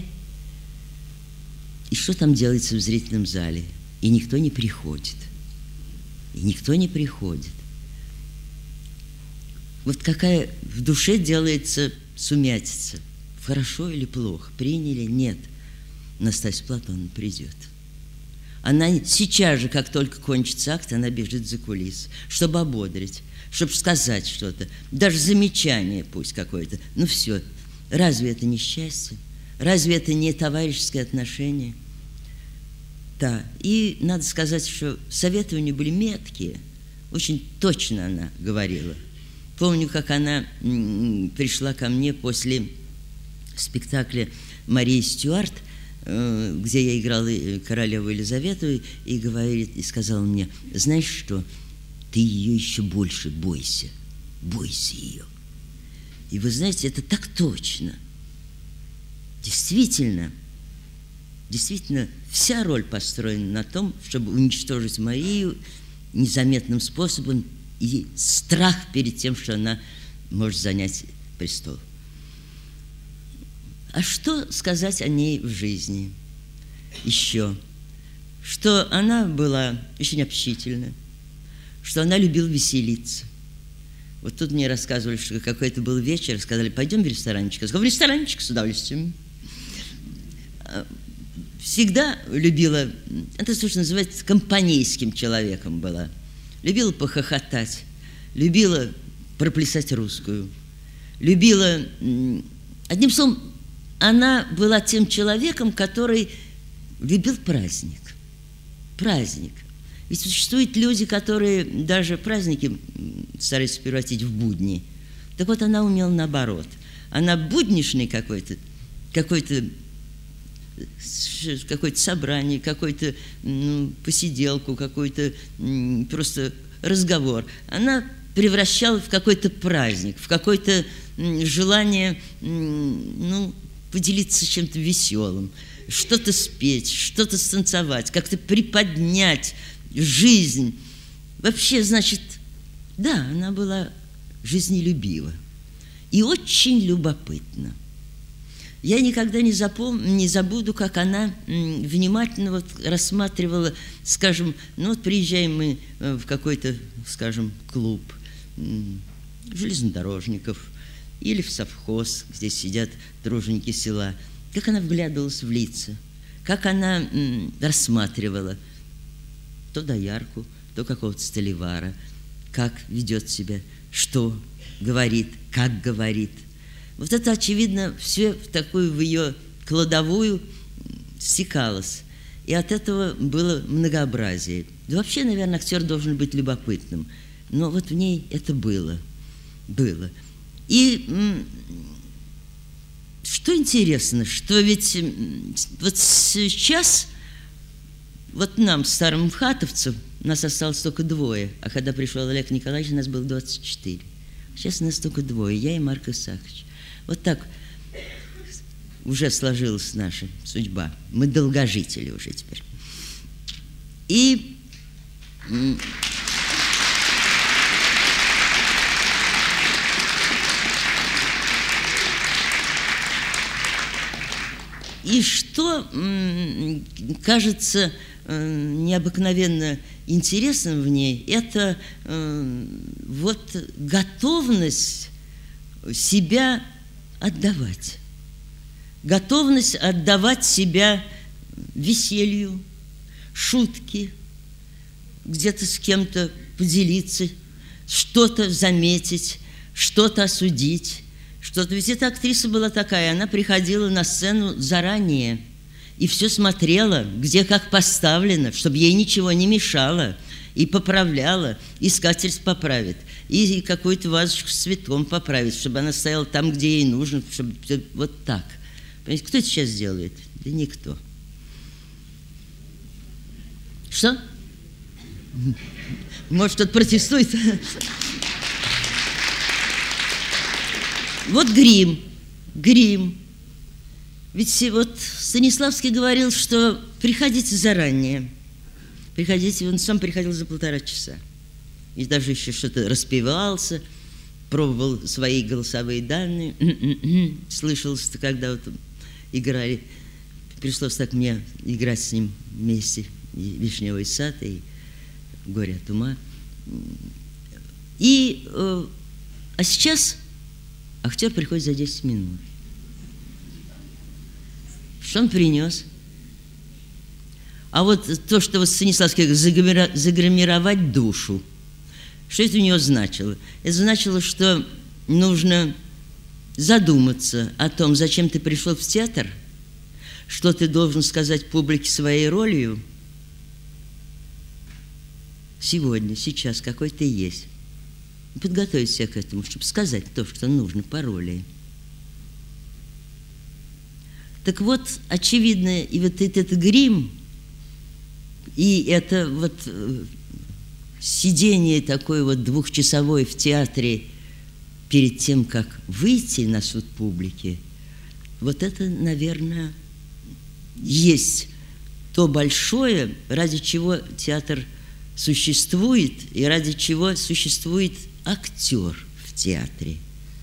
и что там делается в зрительном зале? И никто не приходит. И никто не приходит. Вот какая в душе делается сумятица. Хорошо или плохо? Приняли? Нет. Настасья Платоновна придет. Она сейчас же, как только кончится акт, она бежит за кулисы, чтобы ободрить, чтобы сказать что-то, даже замечание пусть какое-то. Ну все, разве это не счастье? Разве это не товарищеское отношение? Да, и надо сказать, что советы у нее были меткие, очень точно она говорила. Помню, как она пришла ко мне после спектакля Марии Стюарт, где я играла королеву Елизавету, и говорит, и сказала мне, знаешь что, ты ее еще больше бойся, бойся ее. И вы знаете, это так точно. Действительно, действительно, вся роль построена на том, чтобы уничтожить Марию незаметным способом и страх перед тем, что она может занять престол. А что сказать о ней в жизни? Еще, что она была очень общительна, что она любила веселиться. Вот тут мне рассказывали, что какой-то был вечер, сказали, пойдем в ресторанчик. Я сказала, в ресторанчик с удовольствием. Всегда любила, это то, что называется, компанейским человеком была. Любила похохотать, любила проплясать русскую, любила, одним словом, она была тем человеком, который любил праздник. Праздник. Ведь существуют люди, которые даже праздники стараются превратить в будни. Так вот, она умела наоборот. Она будничный какой-то, какой-то, какое-то собрание, какую-то ну, посиделку, какой-то м, просто разговор. Она превращала в какой-то праздник, в какое-то м, желание м, ну, поделиться чем-то веселым, что-то спеть, что-то станцевать, как-то приподнять жизнь. Вообще, значит, да, она была жизнелюбива и очень любопытна. Я никогда не, запом... не забуду, как она внимательно вот рассматривала, скажем, ну вот приезжаем мы в какой-то, скажем, клуб железнодорожников или в совхоз, где сидят труженики села, как она вглядывалась в лица, как она рассматривала то доярку, то какого-то столевара, как ведет себя, что говорит, как говорит. Вот это, очевидно, все в такую, в ее кладовую стекалось. И от этого было многообразие. Да вообще, наверное, актер должен быть любопытным. Но вот в ней это было. Было. И что интересно, что ведь вот сейчас, вот нам, старым мхатовцам, нас осталось только двое, а когда пришел Олег Николаевич, нас было двадцать четыре. Сейчас нас только двое, я и Марк Исаакович. Вот так уже сложилась наша судьба. Мы долгожители уже теперь. И И что кажется необыкновенно интересным в ней, это вот готовность себя отдавать. Готовность отдавать себя веселью, шутке, где-то с кем-то поделиться, что-то заметить, что-то осудить. Что-то, ведь эта актриса была такая, она приходила на сцену заранее и все смотрела, где как поставлено, чтобы ей ничего не мешало. и поправляла, и скатерть поправит, и какую-то вазочку с цветком поправит, чтобы она стояла там, где ей нужно, чтобы вот так. Понимаете, кто это сейчас делает? Да никто. Что? Может, кто-то протестует? Вот грим, грим. Ведь вот Станиславский говорил, что приходите заранее. Приходите, он сам приходил за полтора часа. И даже еще что-то распевался, пробовал свои голосовые данные. Слышалось, когда вот играли. Пришлось так мне играть с ним вместе. И «Вишневый сад», и «Горе от ума». И, э, а сейчас актер приходит за десять минут. Что он принес? А вот то, что вот Станиславский говорит, загримировать душу, что это у него значило? Это значило, что нужно задуматься о том, зачем ты пришел в театр, что ты должен сказать публике своей ролью сегодня, сейчас, какой ты есть. Подготовить себя к этому, чтобы сказать то, что нужно по роли. Так вот, очевидно, и вот этот грим, и это вот сидение такое вот двухчасовое в театре перед тем, как выйти на суд публики, вот это, наверное, есть то большое, ради чего театр существует и ради чего существует актер в театре.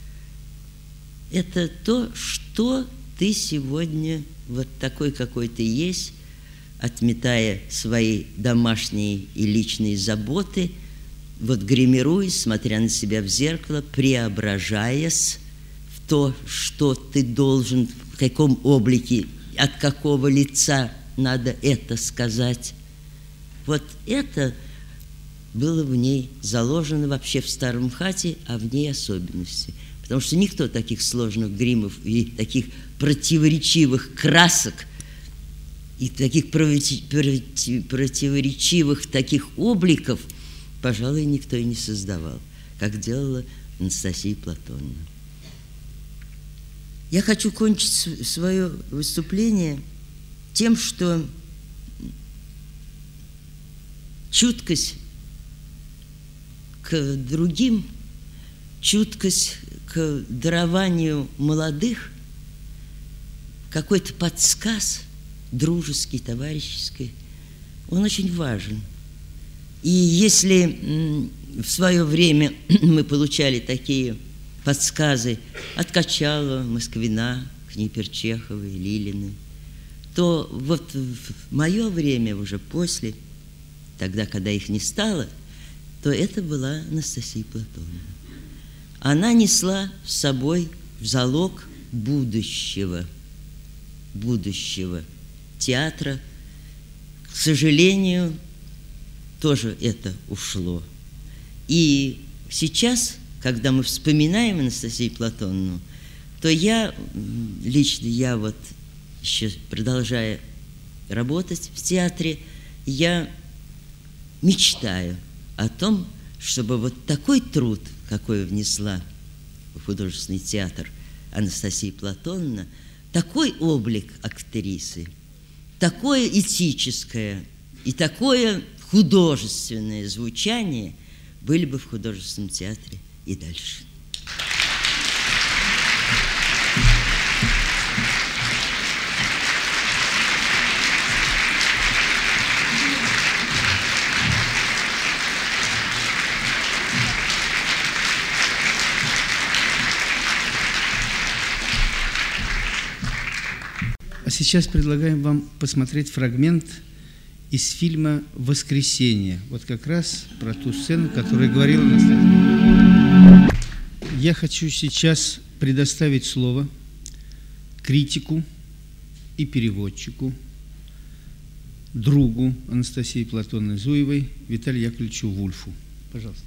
Это то, что ты сегодня вот такой, какой ты есть, отметая свои домашние и личные заботы, вот гримируясь, смотря на себя в зеркало, преображаясь в то, что ты должен, в каком облике, от какого лица надо это сказать. Вот это было в ней заложено вообще в Старом МХАТе, а в ней особенности. Потому что никто таких сложных гримов и таких противоречивых красок и таких противоречивых таких обликов, пожалуй, никто и не создавал, как делала Анастасия Платоновна. Я хочу кончить свое выступление тем, что чуткость к другим, чуткость к дарованию молодых, какой-то подсказ дружеский, товарищеский, он очень важен. И если в свое время мы получали такие подсказы от Качалова, Москвина, Книперчеховой, Лилиной, то вот в мое время, уже после, тогда, когда их не стало, то это была Анастасия Платоновна. Она несла с собой в залог будущего, будущего театра. К сожалению, тоже это ушло. И сейчас, когда мы вспоминаем Анастасию Платоновну, то я, лично я вот еще продолжая работать в театре, я мечтаю о том, чтобы вот такой труд, какой внесла в художественный театр Анастасия Платоновна, такой облик актрисы, такое этическое и такое художественное звучание были бы в художественном театре и дальше. А сейчас предлагаем вам посмотреть фрагмент из фильма «Воскресенье». Вот как раз про ту сцену, которую говорила Настасья. Я хочу сейчас предоставить слово критику и переводчику, другу Анастасии Платоновны Зуевой Виталию Яковлевичу Вульфу. Пожалуйста.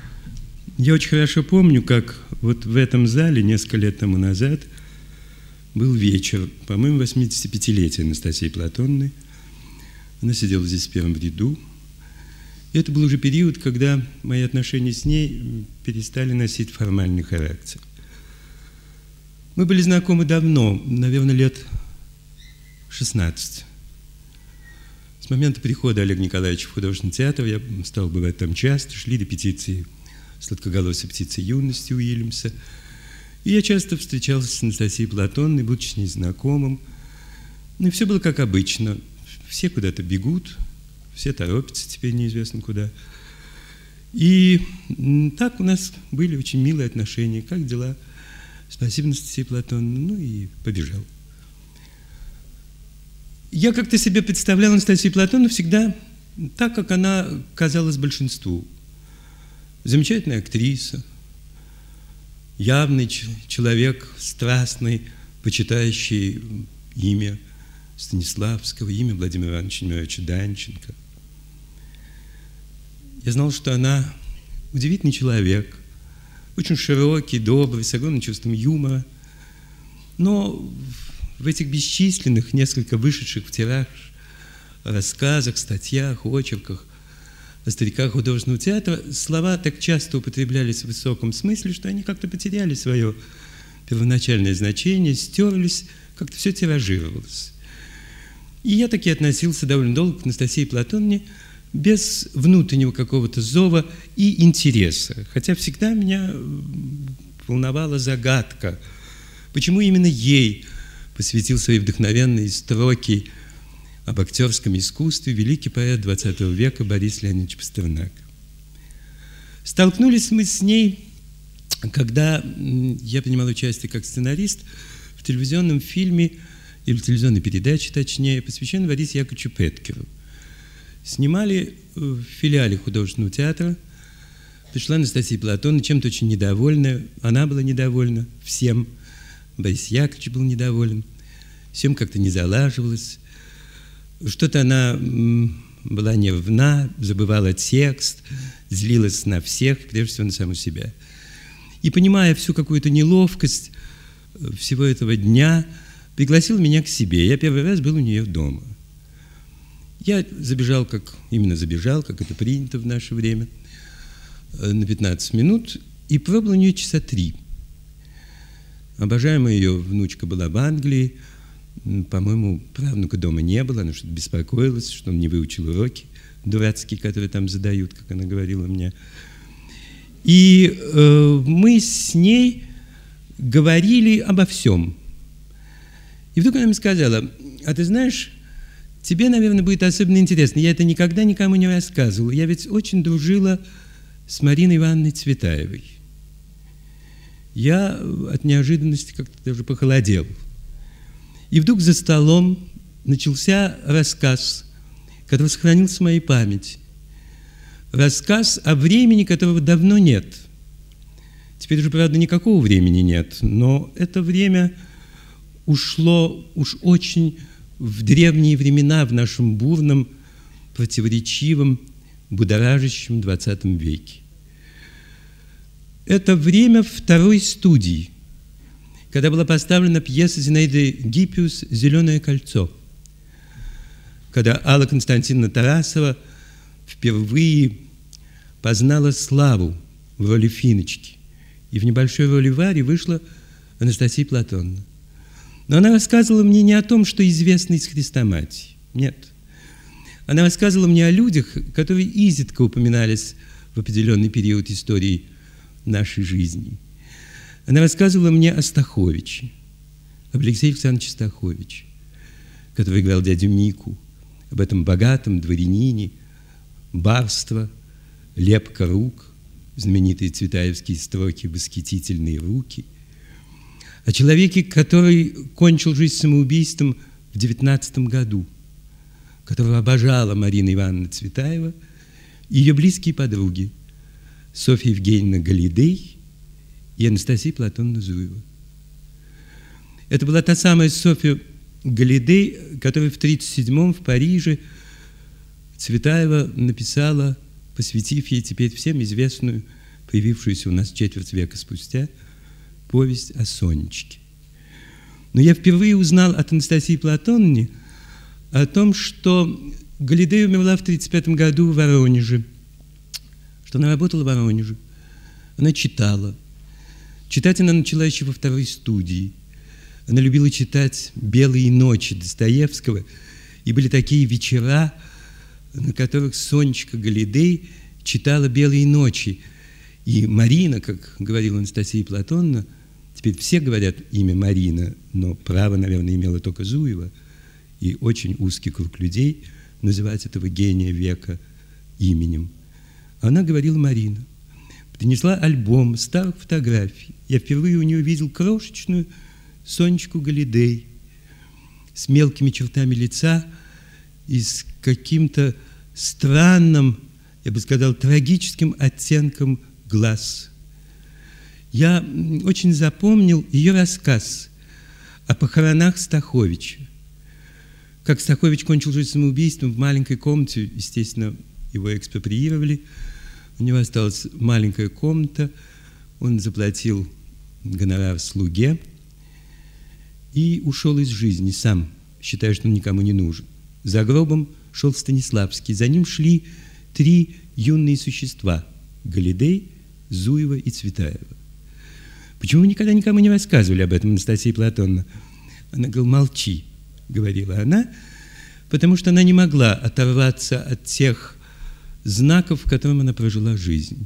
Я очень хорошо помню, как вот в этом зале несколько лет тому назад был вечер, по-моему, восьмидесятипятилетия Анастасии Платоновны. Она сидела здесь в первом ряду. И это был уже период, когда мои отношения с ней перестали носить формальный характер. Мы были знакомы давно, наверное, лет шестнадцать. С момента прихода Олега Николаевича в художественный театр я стал бывать там часто, шли репетиции «Сладкоголосой птицы юности» Уильямса. И я часто встречался с Анастасией Платоновной, будучи с ней знакомым. Ну и все было как обычно. Все куда-то бегут, все торопятся, теперь неизвестно куда. И так у нас были очень милые отношения. Как дела? Спасибо, Анастасия Платоновна. Ну и побежал. Я как-то себе представлял Анастасию Платоновну всегда так, как она казалась большинству. Замечательная актриса, явный человек, страстный, почитающий имя Станиславского, имя Владимира Ивановича Немировича Данченко. Я знал, что она удивительный человек, очень широкий, добрый, с огромным чувством юмора, но в этих бесчисленных, несколько вышедших в тираж рассказах, статьях, очерках о стариках художественного театра слова так часто употреблялись в высоком смысле, что они как-то потеряли свое первоначальное значение, стерлись, как-то все тиражировалось. И я таки относился довольно долго к Анастасии Платоновне без внутреннего какого-то зова и интереса, хотя всегда меня волновала загадка, почему именно ей посвятил свои вдохновенные строки об актерском искусстве великий поэт двадцатого века Борис Леонидович Пастернак. Столкнулись мы с ней, когда я принимал участие как сценарист в телевизионном фильме, или в телевизионной передаче, точнее, посвященной Борису Яковлевичу Петкеру. Снимали в филиале художественного театра. Пришла Анастасия Платоновна, чем-то очень недовольна. Она была недовольна всем. Борис Яковлевич был недоволен. Всем как-то не залаживалось. Что-то она была нервна, забывала текст, злилась на всех, прежде всего на саму себя. И, понимая всю какую-то неловкость всего этого дня, пригласил меня к себе. Я первый раз был у нее дома. Я забежал, как именно забежал, как это принято в наше время, на пятнадцать минут, и пробыл у нее часа три. Обожаемая ее внучка была в Англии. По-моему, правнука дома не было, она что-то беспокоилась, что он не выучил уроки дурацкие, которые там задают, как она говорила мне. И э, мы с ней говорили обо всем. И вдруг она мне сказала: а ты знаешь, тебе, наверное, будет особенно интересно. Я это никогда никому не рассказывала. Я ведь очень дружила с Мариной Ивановной Цветаевой. Я от неожиданности как-то даже похолодел. И вдруг за столом начался рассказ, который сохранился в моей памяти. Рассказ о времени, которого давно нет. Теперь уже, правда, никакого времени нет, но это время ушло уж очень в древние времена, в нашем бурном, противоречивом, будоражащем двадцатом веке. Это время второй студии, когда была поставлена пьеса Зинаиды Гиппиус «Зеленое кольцо», когда Алла Константиновна Тарасова впервые познала славу в роли Финочки, и в небольшой роли Вари вышла Анастасия Платоновна. Но она рассказывала мне не о том, что известно из Хрестоматии. Нет. Она рассказывала мне о людях, которые изредка упоминались в определенный период истории нашей жизни. Она рассказывала мне о Стаховиче, об Алексее Александровиче Стаховиче, который играл дядю Мику, об этом богатом дворянине, барство, лепка рук, знаменитые цветаевские строки «Восхитительные руки», о человеке, который кончил жизнь самоубийством в девятнадцатом году, которого обожала Марина Ивановна Цветаева и ее близкие подруги Софья Евгеньевна Галидей и Анастасия Платоновна Зуева. Это была та самая Софья Галидей, которая в тридцать седьмом в Париже Цветаева написала, посвятив ей теперь всем известную, появившуюся у нас четверть века спустя, повесть о Сонечке. Но я впервые узнал от Анастасии Платоновны о том, что Галилея умерла в тридцать пятом году в Воронеже, что она работала в Воронеже, она читала. Читать она начала еще во второй студии. Она любила читать «Белые ночи» Достоевского, и были такие вечера, на которых Сонечка Галилей читала «Белые ночи». И Марина, как говорила Анастасия Платоновна, теперь все говорят имя Марина, но право, наверное, имела только Зуева, и очень узкий круг людей называть этого гения века именем. Она говорила Марина. Принесла альбом старых фотографий. Я впервые у нее видел крошечную Сонечку Галилей с мелкими чертами лица и с каким-то странным, я бы сказал, трагическим оттенком глаз. Я очень запомнил ее рассказ о похоронах Стаховича. Как Стахович кончил жизнь самоубийством в маленькой комнате, естественно, его экспроприировали. У него осталась маленькая комната, он заплатил гонорар слуге и ушел из жизни сам, считая, что он никому не нужен. За гробом шел Станиславский, за ним шли три юные существа – Галилей, Зуева и Цветаева. Почему вы никогда никому не рассказывали об этом, Анастасия Платоновна? Она говорила: молчи, говорила она, потому что она не могла оторваться от тех знаков, в котором она прожила жизнь.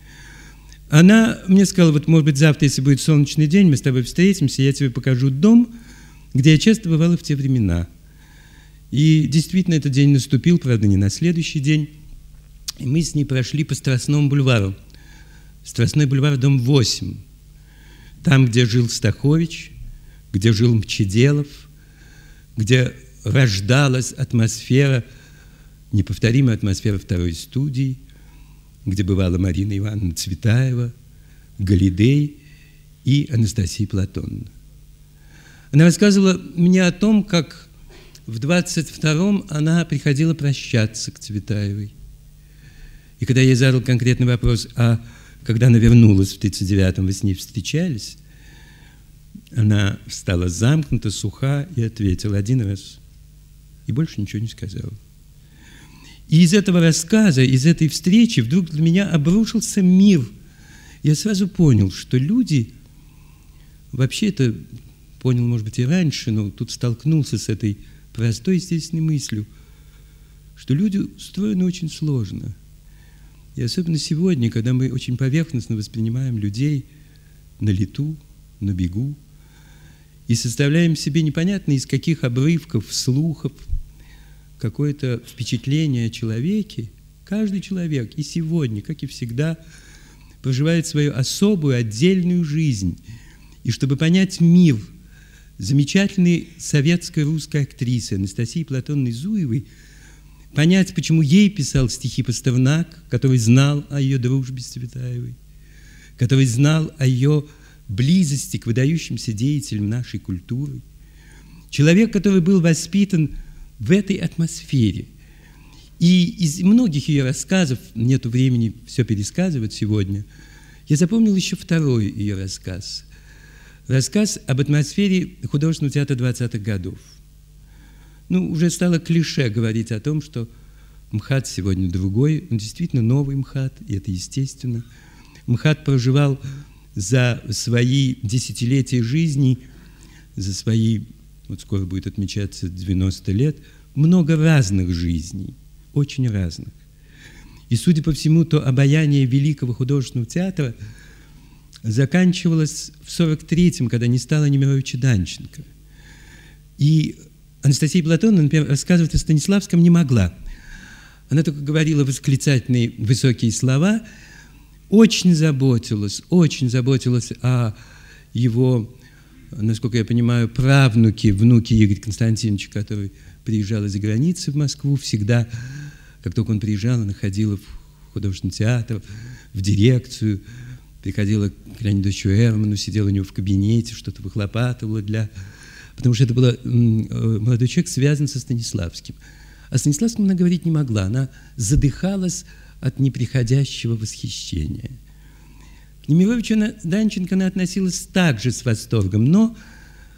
Она мне сказала: вот, может быть, завтра, если будет солнечный день, мы с тобой встретимся, я тебе покажу дом, где я часто бывала в те времена. И действительно, этот день наступил, правда, не на следующий день. И мы с ней прошли по Страстному бульвару. Страстной бульвар, дом восемь. Там, где жил Стахович, где жил Мчеделов, где рождалась атмосфера, неповторимая атмосфера второй студии, где бывала Марина Ивановна Цветаева, Галилей и Анастасия Платоновна. Она рассказывала мне о том, как в двадцать втором она приходила прощаться к Цветаевой. И когда я ей задал конкретный вопрос, а когда она вернулась в тридцать девятом, вы с ней встречались, она стала замкнута, суха и ответила: один раз. И больше ничего не сказала. И из этого рассказа, из этой встречи вдруг для меня обрушился мир. Я сразу понял, что люди, вообще это понял, может быть, и раньше, но тут столкнулся с этой простой, естественной мыслью, что люди устроены очень сложно. И особенно сегодня, когда мы очень поверхностно воспринимаем людей на лету, на бегу, и составляем себе непонятно из каких обрывков, слухов, какое-то впечатление о человеке, каждый человек и сегодня, как и всегда, проживает свою особую, отдельную жизнь. И чтобы понять мир замечательной советской русской актрисы Анастасии Платоновны Зуевой, понять, почему ей писал стихи Пастернак, который знал о ее дружбе с Цветаевой, который знал о ее близости к выдающимся деятелям нашей культуры. Человек, который был воспитан в этой атмосфере. И из многих ее рассказов, нету времени все пересказывать сегодня, я запомнил еще второй ее рассказ. Рассказ об атмосфере художественного театра двадцатых годов. Ну, уже стало клише говорить о том, что МХАТ сегодня другой, он действительно новый МХАТ, и это естественно. МХАТ проживал за свои десятилетия жизни, за свои, вот скоро будет отмечаться девяносто лет, много разных жизней, очень разных. И, судя по всему, то обаяние великого художественного театра заканчивалось в сорок третьем, когда не стало Немировича Данченко. И Анастасия Платоновна, например, рассказывать о Станиславском не могла. Она только говорила восклицательные высокие слова, очень заботилась, очень заботилась о его, насколько я понимаю, правнуке, внуке Игоря Константиновича, который приезжал из-за границы в Москву, всегда, как только он приезжал, она ходила в художественный театр, в дирекцию, приходила к Леониду Ильичу Эрману, сидела у него в кабинете, что-то выхлопатывала для... Потому что это был молодой человек, связан со Станиславским. О Станиславском она говорить не могла, она задыхалась от неприходящего восхищения. К Немировичу Данченко она относилась также с восторгом, но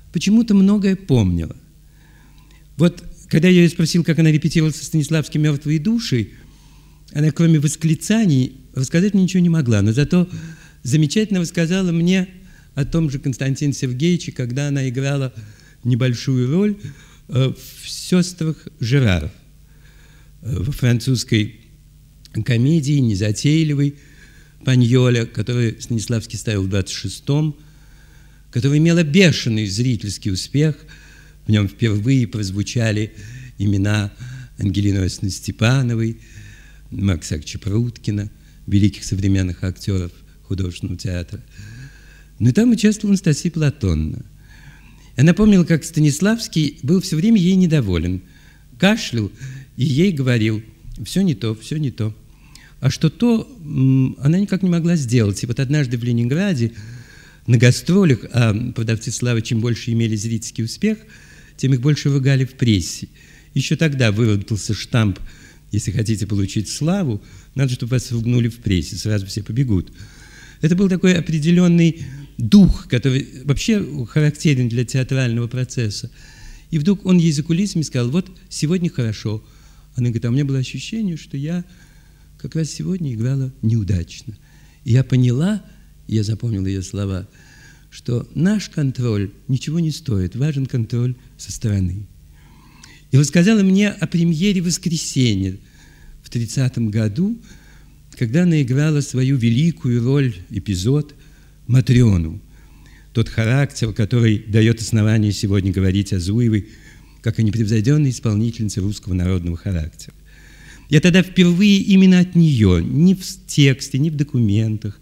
почему-то многое помнила. Вот когда я ее спросил, как она репетировала со Станиславским «Мертвые души», она, кроме восклицаний, рассказать мне ничего не могла, но зато замечательно рассказала мне о том же Константине Сергеевиче, когда она играла небольшую роль в «Сестрах Жерар», во французской комедии, незатейливой, «Паньоля», которую Станиславский ставил в двадцать шестом, которая имела бешеный зрительский успех. В нем впервые прозвучали имена Ангелины Иосифовны Степановой, Макса Акча Пруткина, великих современных актеров художественного театра. Но и там участвовала Анастасия Платоновна. Она помнила, как Станиславский был все время ей недоволен, кашлял и ей говорил: все не то, все не то. А что то, она никак не могла сделать. И вот однажды в Ленинграде на гастролях, а продавцы славы чем больше имели зрительский успех, тем их больше ругали в прессе. Еще тогда выработался штамп: если хотите получить славу, надо, чтобы вас ругнули в прессе, сразу все побегут. Это был такой определенный дух, который вообще характерен для театрального процесса. И вдруг он ей за кулисами сказал: вот сегодня хорошо. Она говорит: а у меня было ощущение, что я как раз сегодня играла неудачно. И я поняла, я запомнила ее слова, что наш контроль ничего не стоит, важен контроль со стороны. И рассказала мне о премьере «Воскресенья» в тридцатом году, когда она играла свою великую роль, эпизод Матрёну. Тот характер, который дает основание сегодня говорить о Зуевой как о непревзойденной исполнительнице русского народного характера. Я тогда впервые именно от нее, ни в тексте, ни в документах,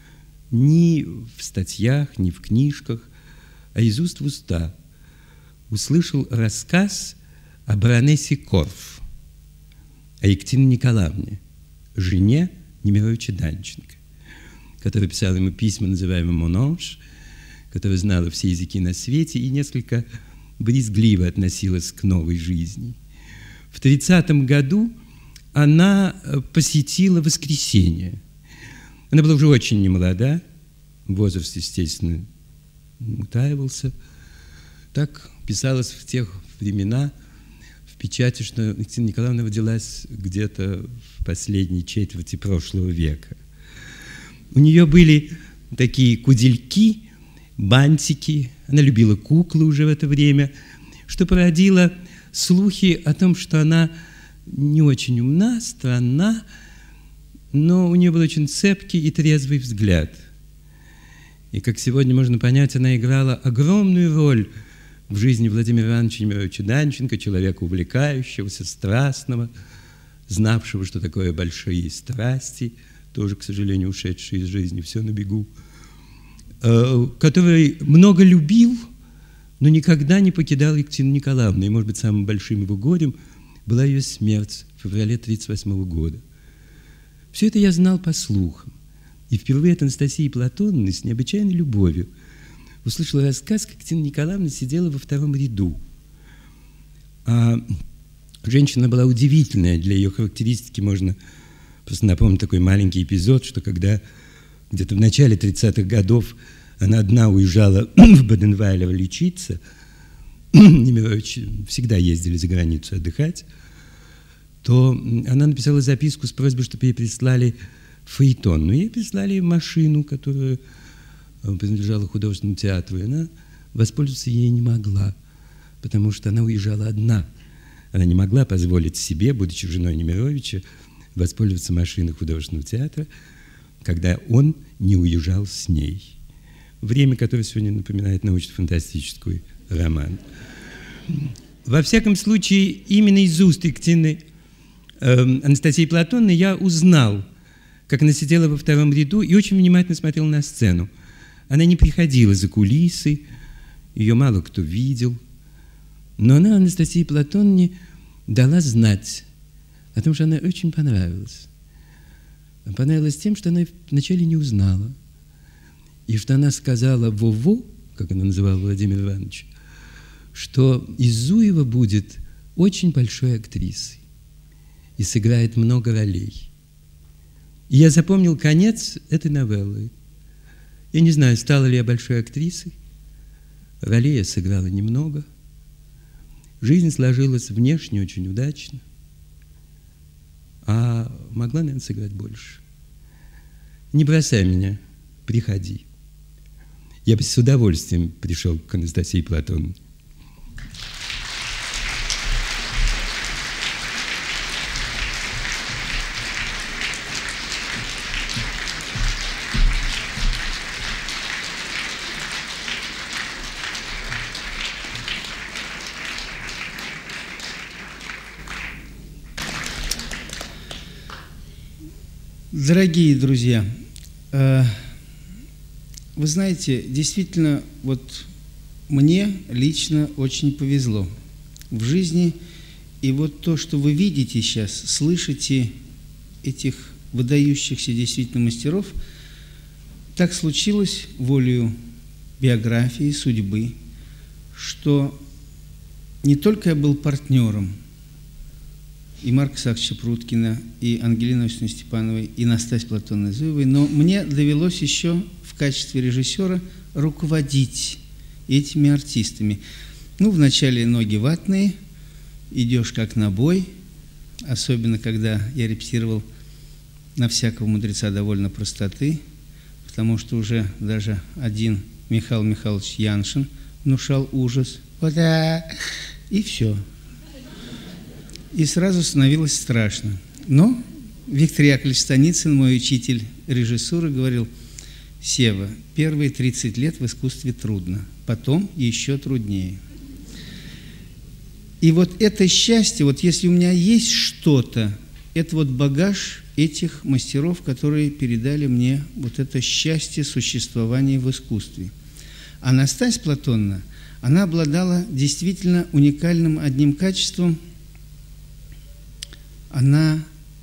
ни в статьях, ни в книжках, а из уст в уста услышал рассказ о баронессе Корф, о Екатерине Николаевне, жене Немировича Данченко, которая писала ему письма, называемые «Монанж», которая знала все языки на свете и несколько брезгливо относилась к новой жизни. В тридцатом году она посетила «Воскресенье». Она была уже очень немолода, возраст, естественно, утаивался. Так писалось в тех времена в печати, что Екатерина Николаевна родилась где-то в последней четверти прошлого века. У нее были такие кудельки, бантики, она любила куклы уже в это время, что породило слухи о том, что она не очень умна, странна, но у нее был очень цепкий и трезвый взгляд. И, как сегодня можно понять, она играла огромную роль в жизни Владимира Ивановича Немировича Данченко, человека увлекающегося, страстного, знавшего, что такое большие страсти, тоже, к сожалению, ушедший из жизни, все на бегу, который много любил, но никогда не покидал Екатерину Николаевну. И, может быть, самым большим его горем была ее смерть в феврале тридцать восьмого года. Все это я знал по слухам. И впервые от Анастасии Платоновны с необычайной любовью услышал рассказ, как Екатерина Николаевна сидела во втором ряду. А женщина была удивительная, для ее характеристики можно просто напомнить такой маленький эпизод, что когда где-то в начале тридцатых годов она одна уезжала в Баденвайлер лечиться, Немирович всегда ездили за границу отдыхать, то она написала записку с просьбой, чтобы ей прислали фаэтон. Но ей прислали машину, которая принадлежала художественному театру, и она воспользоваться ей не могла, потому что она уезжала одна. Она не могла позволить себе, будучи женой Немировича, воспользоваться машиной художественного театра, когда он не уезжал с ней. Время, которое сегодня напоминает научно-фантастический роман. Во всяком случае, именно из уст Екатерины э, Анастасии Платоновны я узнал, как она сидела во втором ряду и очень внимательно смотрела на сцену. Она не приходила за кулисы, ее мало кто видел, но она Анастасии Платоновне дала знать о том, что она очень понравилась. Понравилась тем, что она вначале не узнала, и что она сказала Во-Во, как она называла Владимира Ивановича, что Изуева будет очень большой актрисой и сыграет много ролей. И я запомнил конец этой новеллы. Я не знаю, стала ли я большой актрисой, Ролей я сыграла немного. Жизнь сложилась внешне очень удачно, а могла, наверное, сыграть больше. Не бросай меня, приходи. Я бы с удовольствием пришел к Анастасии Платоновне. Дорогие друзья, вы знаете, действительно, вот мне лично очень повезло в жизни, и вот то, что вы видите сейчас, слышите этих выдающихся действительно мастеров, так случилось волею биографии, судьбы, что не только я был партнером и Марка Исааковича Пруткина, и Ангелины Иосифовны Степановой, и Настасьи Платоновны Зуевой, но мне довелось еще в качестве режиссера руководить этими артистами. Ну, вначале ноги ватные, идешь как на бой, особенно когда я репетировал на всякого мудреца довольно простоты, потому что уже даже один Михаил Михайлович Яншин внушал ужас. Вот, и все. И сразу становилось страшно. Но Виктор Яковлевич Станицын, мой учитель режиссуры, говорил: Сева, первые тридцать лет в искусстве трудно, потом еще труднее. И вот это счастье, вот если у меня есть что-то, это вот багаж этих мастеров, которые передали мне вот это счастье существования в искусстве. А Настасья Платоновна, она обладала действительно уникальным одним качеством. Она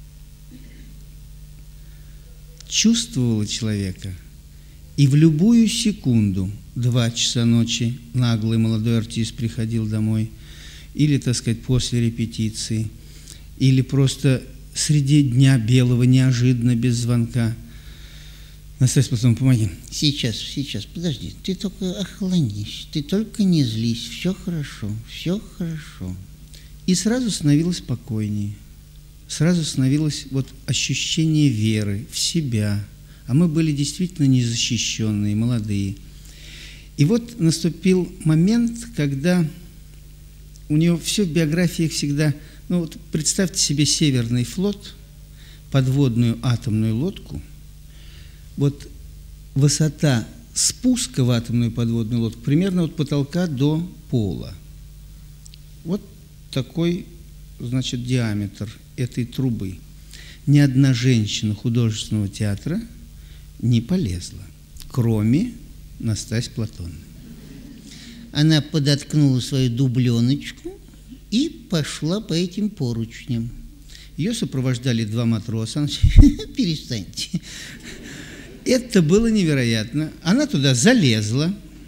чувствовала человека, и в любую секунду, два часа ночи, наглый молодой артист приходил домой, или, так сказать, после репетиции, или просто среди дня белого, неожиданно, без звонка. Настасья Платоновна, помоги. Сейчас, сейчас, подожди, ты только охлонись, ты только не злись, все хорошо, все хорошо. И сразу становилось спокойнее. Сразу становилось вот ощущение веры в себя. А мы были действительно незащищенные, молодые. И вот наступил момент, когда у нее все в биографиях всегда... Ну вот представьте себе Северный флот, подводную атомную лодку. Вот высота спуска в атомную подводную лодку примерно от потолка до пола. Вот такой, значит, диаметр этой трубы. Ни одна женщина художественного театра не полезла, кроме Настасьи Платоновны. Она подоткнула свою дубленочку и пошла по этим поручням. Ее сопровождали два матроса. Перестаньте. Это было невероятно. Она туда залезла,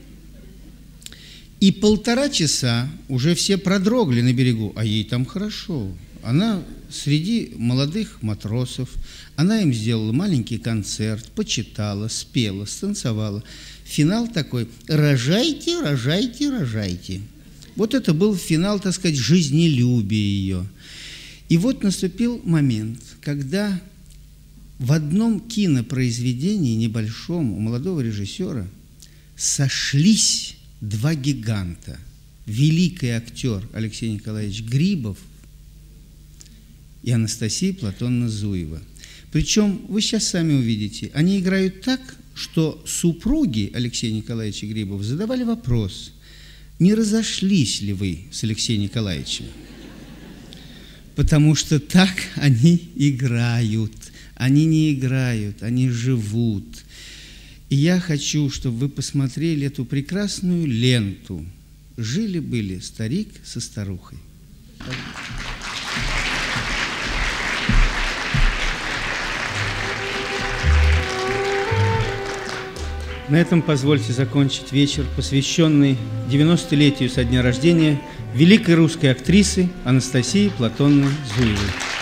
и полтора часа уже все продрогли на берегу, а ей там хорошо. Она среди молодых матросов, она им сделала маленький концерт, почитала, спела, станцевала. Финал такой: рожайте, рожайте, рожайте. Вот это был финал, так сказать, жизнелюбия ее. И вот наступил момент, когда в одном кинопроизведении небольшом у молодого режиссера сошлись два гиганта. Великий актер Алексей Николаевич Грибов и Анастасия Платоновна Зуева. Причем, вы сейчас сами увидите, они играют так, что супруги Алексея Николаевича Грибова задавали вопрос: не разошлись ли вы с Алексеем Николаевичем? Потому что так они играют. Они не играют, они живут. И я хочу, чтобы вы посмотрели эту прекрасную ленту. Жили-были старик со старухой. На этом позвольте закончить вечер, посвященный девяностолетию со дня рождения великой русской актрисы Анастасии Платоновны Зуевой.